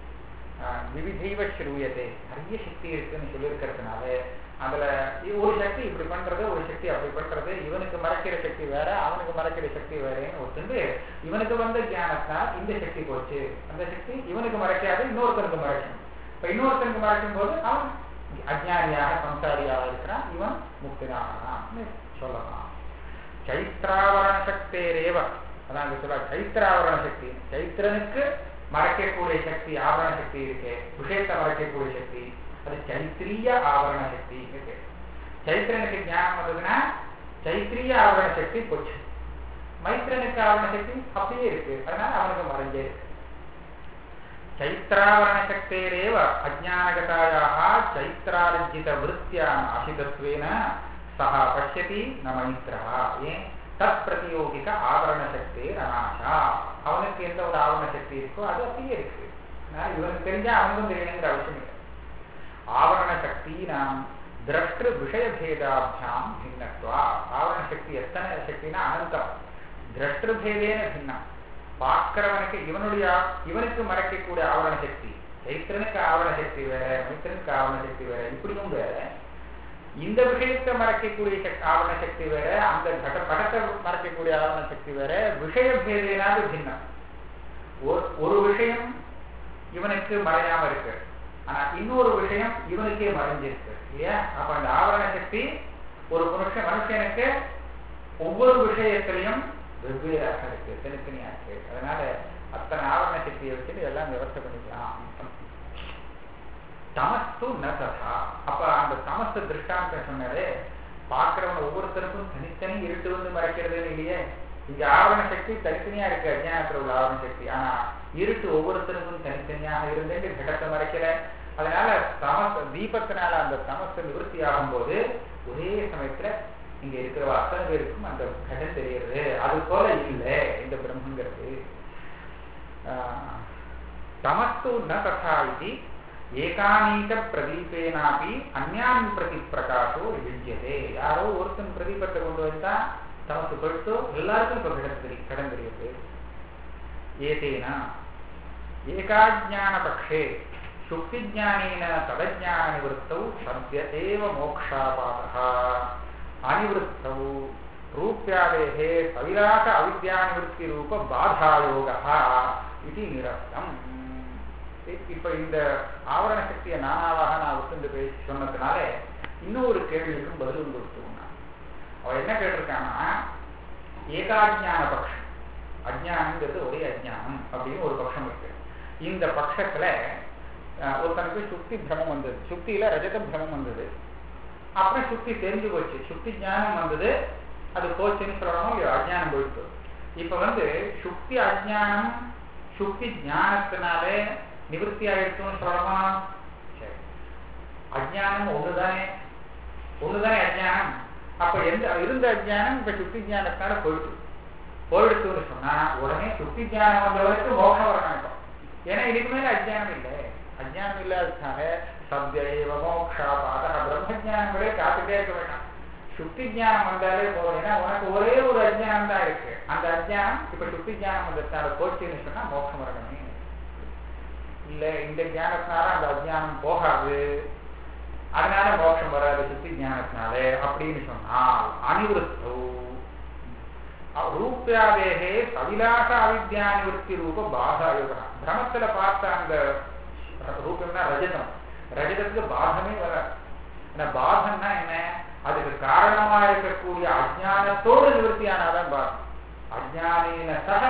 விவிதீவ ஸ்ரூயத்தை, நிறைய சக்தி இருக்குன்னு சொல்லியிருக்கிறதுனால அதுல ஒரு சக்தி இப்படி பண்றது, ஒரு சக்தி அப்படி பண்றது, இவனுக்கு மறைக்கிற சக்தி வேற, அவனுக்கு மறைக்கிற சக்தி வேறேன்னு ஒத்துண்டு இவனுக்கு வந்த ஞானத்தால் இந்த சக்தி போச்சு, அந்த சக்தி இவனுக்கு மறைக்காது, இன்னொருத்தனுக்கு மறைக்கும். இப்ப இன்னொருத்தனுக்கு மறைக்கும் போது அவன் அஜ்ஞானியாக சம்சாரியாக இருக்கிறான், இவன் முக்தினாகலாம் சொல்லலாம். சைத்ராவரண சக்தேரேவ, அதான் சொல்ல சைத்ராவரண சக்தி, சைத்திரனுக்கு மறைக்கக்கூடிய சக்தி ஆவரண சக்தி இருக்கு, விஷயத்தை மறைக்கக்கூடிய சக்தி, அது சைத்திரிய ஆவரண சக்தி இருக்கு. சைத்திரனுக்கு ஞானம் வந்ததுன்னா சைத்திரிய ஆவரண சக்தி போச்சு, மைத்திரனுக்கு ஆவரண சக்தி அப்படியே இருக்கு, அதனால அவனுக்கு மறைஞ்சே இருக்கு. சைத்ராவரண சக்தேரேவ அஜ்ஞானகதாயாக சைத்ரார்ஜித விருத்தியா நாசிதத்வேன சஹா பஷ்யதி ந மைத்ரஹா. ஏன் தத் பிரதியோகிக ஆவரண சக்தி அநாசா, அவனுக்கு எந்த ஒரு ஆவரண சக்தி இருக்கோ அது அப்படியே இருக்கு. இவனுக்கு தெரிஞ்சா அவனுக்கும் தெரியணுங்கிற அவசியம் இல்லை. ஆவரண சக்தி நாம் திரஷ்டு விஷய பேதாபியாம் பின்னத்வா. ஆவரண சக்தி எத்தனை சக்தினா அனந்தம். திரஷ்டு பேதேன பின்னம், பார்க்கிறவனுக்கு இவனுக்கு மறைக்கக்கூடிய ஆவரண சக்தி, சைத்திரனுக்கு ஆவரண சக்தி வேற, மைத்திரனுக்கு ஆவரண சக்தி வேற, இப்படியும் வேற. இந்த விஷயத்தை மறைக்கக்கூடிய ஆவரண சக்தி வேற, அந்த படத்தை மறைக்கக்கூடிய ஆவரண சக்தி வேற. விஷய பேதேனாது பின்னம். ஒரு விஷயம் இவனுக்கு மறையாம இருக்கு, ஆனா இன்னொரு விஷயம் இவனுக்கே மறைஞ்சிருக்கு இல்லையா? அப்ப அந்த ஆவரண சக்தி ஒரு மனுஷனுக்கு ஒவ்வொரு விஷயத்திலையும் வெவ்வேறாக இருக்கு, தனித்தனியா இருக்கு. அதனால அத்தனை ஆவரண சக்தியை வச்சுட்டு எல்லாம் விவசாய பண்ணிக்கலாம். தமஸ்து ந ததா. அப்ப அந்த தமஸ்து திருஷ்டாந்தம் சொன்னதே, பார்க்கிறவங்க ஒவ்வொருத்தருக்கும் தனித்தனி இருட்டு வந்து மறைக்கிறதுன்னு இல்லையே. இங்க ஆவரண சக்தி தனித்தனியா இருக்கு, அஜ்ஞானத்துல உள்ள ஆவரண சக்தி, ஆனா இருட்டு ஒவ்வொருத்தருக்கும் தனித்தனியாக இருந்து கடத்தை மறைக்கல. அதனால தீபத்தினால அந்த தமசு நிவர்த்தி ஆகும் போது ஒரே சமயத்துல இங்க இருக்கிற அத்தனை பேருக்கும் அந்த கடன் தெரிகிறது. அது போல இல்லை இந்த பிரம்மங்கிறது. தமஸ்து ந ததா இது ஏகாநீக பிரதீபேனாபி அந்யான் பிரதி பிரகாசோ விஜ்யதே. யாரோ ஒருத்தன் பிரதீபத்தை கொண்டு வந்தா தமசு படுத்தோ எல்லாருக்கும் இப்ப கடன் தெரியுது. ஏதேனா ஏகாஜ்ஞான பக்ஷே சுக்திஜானேன ததஜ்ஞான நிவృத்தௌ சத்ய ஏவ மோக்ஷாபாதः அனிவృத்தௌ ரூப்யாதேஹே சவிராக அவித்யா நிவృத்தி ரூப பாதாயோகः இது நிரஸ்தம். இப்ப இந்த ஆவரண சக்தியை நானாவாக நான் விட்டு பேசி சொன்னதுனால இன்னொரு கேள்விக்கும் பதிலும் கொடுத்துருந்தான். அவன் என்ன கேட்டிருக்கான்னா, ஏகாஜ்ஞான பட்சம், அஜ்ஞானங்கிறது ஒரே அஜ்ஞானம் அப்படின்னு ஒரு பட்சம் இருக்கு. இந்த பட்சத்துல ஒருத்தனுக்கு சுக்தி பிரமம் வந்தது, சுக்தியில ரஜத பிரமம் வந்தது, அப்புறம் சுக்தி தெரிஞ்சு போச்சு, சுக்தி ஞானம் வந்தது, அது போச்சுன்னு சொல்லணும் இல்லையோ, அஜ்ஞானம் போயிட்டு. இப்ப சுக்தி அஜ்ஞானம் சுக்தி ஞானத்தினாலே நிவர்த்தி ஆகிடுச்சுன்னு சொல்லணும். சரி, அஜ்ஞானம் ஒண்ணுதானே அஜ்ஞானம். அப்ப இருந்த அஜ்ஞானம் இப்ப சுக்தி ஞானத்தினால போயிடுச்சுன்னு சொன்னா உடனே சுக்தி ஞானம் வந்தவருக்கு மோட்சம் வரணும். இப்போ ஏன்னா இதுக்கு மேல அஜ்ஞானம் இல்லை, அஜ்ஞானம் இல்லாததுனால சத்யேவ மோக்ஷாபாத பிரம்மஜானங்களே காத்துட்டே இருக்க வேண்டாம். சுக்தி ஜானம் வந்தாலே போதும். ஏன்னா உனக்கு ஒரே ஒரு அஜ்ஞானம் தான் இருக்கு, அந்த அஜ்ஞானம் இப்ப சுக்தி ஜானம் வந்ததுனால போச்சுன்னு சொன்னா மோட்சம் வரணுமே. இல்ல இந்த ஞானத்தினால அந்த அஜ்ஞானம் போகாது, அதனால மோட்சம் வராது சுத்தி ஞானத்தினாலே அப்படின்னு சொன்னால் அனிவருத்தோ ரூபியாதேகே சவிலாச அவித்யா நிவர்த்தி ரூப பாதாயுகா. பிரமத்துல பார்த்த அந்த ரூபம்னா ரஜதம், ரஜதத்துக்கு பாதமே வராது. பாதம்னா என்ன? அதுக்கு காரணமா இருக்கக்கூடிய அஜ்ஞானத்தோடு நிவர்த்தியானாதான் பாதம். அஜ்ஞானேன சக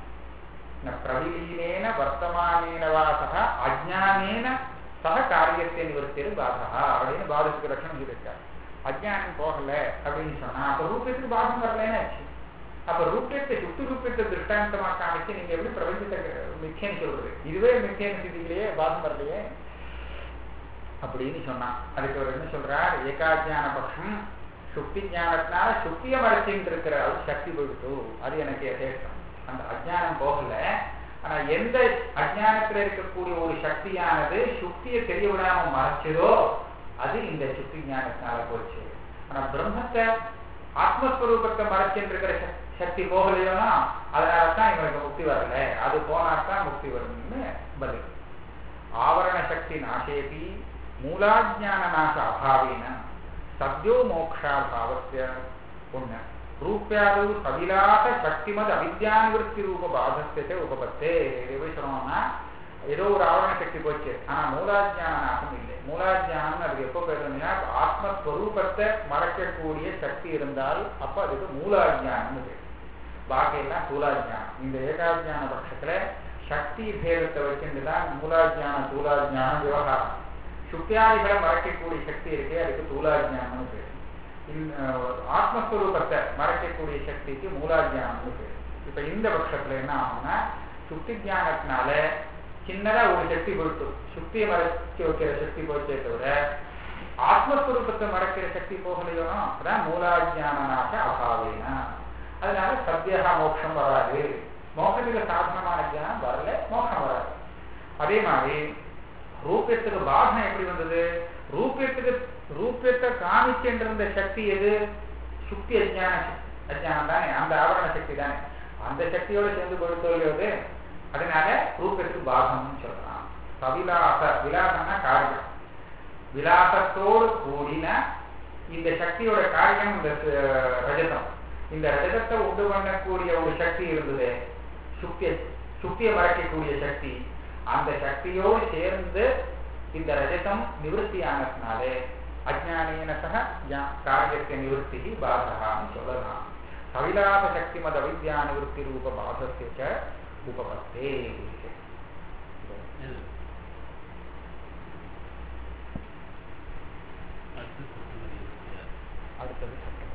பிரவிலீனேன வர்த்தமானேனவா சக அஜ்ஞானேன சக காரியத்தை நிவர்த்தியது பாதா அப்படின்னு பாதத்துக்கு லட்சணம் சொல்லியிருக்காரு. அஜ்ஞானம் போகல அப்படின்னு சொன்னா அப்ப ரூபத்துக்கு பாதம் வரலன்னு ஆச்சு. அப்ப ரூபத்தை சுத்தி ரூபத்தை திருஷ்டாந்தமா காமிச்சு நீங்க எப்படி பிரபஞ்சத்தை மிச்சேன்னு சொல்றது? இதுவே மிச்சேன்னு ஸ்திதியிலேயே பாதம் வரலையே அப்படின்னு சொன்னா அதுக்கு அவர் என்ன சொல்றார்? ஏகாஜான பட்சம் சுக்தி ஞானத்தினால சுக்தியை மறைச்சின்னு இருக்கிற அது சக்தி போயிடுத்து, அது எனக்கு யதேஷ்டம். அந்த அஜ்ஞானம் போகல. ஆனா எந்த அஜ்ஞானத்துல இருக்கக்கூடிய ஒரு சக்தியானது சுக்தியை தெரிய விடாம மறைச்சதோ அது இந்த சுக்தி ஞானத்தினால போச்சு. ஆனா பிரம்மத்தை ஆத்மஸ்வரூபத்தை மறைச்சின்னு இருக்கிற சக்தி போகலையோனா அதனாலதான் இவனுக்கு முக்தி வரல, அது போனாத்தான் முக்தி வரும்னு பதில். ஆவரண சக்தி நாசேபி மூலாஜான நாச அபாவேன சத்யோ மோக்ஷாபாவஸ்ய புண்ணிய ரூபியாது சவிலாச சக்திமத் அவித்யானிவர்த்தி ரூப பாதத்தை உபபத்தே. எப்படி சொல்லணும்னா ஏதோ ஒரு ஆவரண சக்தி போச்சு, ஆனா மூலாஜான நாசம் இல்லை. மூலாஜானம் அதுக்கு எப்போ பேசுறதுன்னா ஆத்மஸ்வரூபத்தை மறைக்கக்கூடிய சக்தி இருந்தால் அப்ப அதுக்கு மூலாஜானம் பேர். பாக்கியெல்லாம் தூலாஜானம். இந்த ஏகாஜான பட்சத்துல சக்தி பேதத்தை வச்சுதான் மூலாஜான தூலாஜான விவகாரம். சுக்தியாதிகளை மறைக்கக்கூடிய சக்தி இருக்கு, அதுக்கு தூலாஜானம்னு பேரு. ஆத்மஸ்வரூபத்தை மறைக்கக்கூடிய சக்திக்கு மூலாஜானம்னு பேரு. இப்ப இந்த பட்சத்துல என்ன ஆகும்னா சுக்தி ஜானத்தினால சின்னதா ஒரு சக்தி போயிட்டு சுக்தியை மறைக்க வைக்கிற சக்தி போச்சே தவிர ஆத்மஸ்வரூபத்தை மறைக்கிற சக்தி போகலையோ அதான் மூலாஜானாக அபாவேனா. அதனால சத்தியா மோட்சம் வராது. மோட்சத்துக்கு சாதனமான ஜானம் வரல, மோட்சம் வராது. அதே மாதிரி ரூபியத்துக்கு பாதம் எப்படி வந்தது? ரூபியத்தை காமிக்கின்ற சக்தி எது? சுக்தி அஜ்ஞானம் தானே, அந்த ஆவரண சக்தி தானே. அந்த சக்தியோட சேர்ந்து கொடுத்தது. அதனால ரூபியத்துக்கு பாதம்னு சொல்லலாம். சவிலாச, விலாசம்னா காரியம், விலாசத்தோடு கூடின இந்த சக்தியோட காரியம் இந்த ரஜதம். இந்த ரஜதத்தை உண்டு பண்ணக்கூடிய ஒரு சக்தி இருந்தது, சுக்தியை மறைக்கக்கூடிய சக்தி. அந்த சக்தியோடு சேர்ந்து இந்த ரஜதம் நிவர்த்தி ஆனதுனாலே அஜ்ஞானேன சக காரியத்தை நிவர்த்தி பாதகான்னு சொல்லலாம். சவிலாச சக்தி மத அவித்யா நிவர்த்தி ரூப பாதத்தை உபபத்தே. அடுத்தது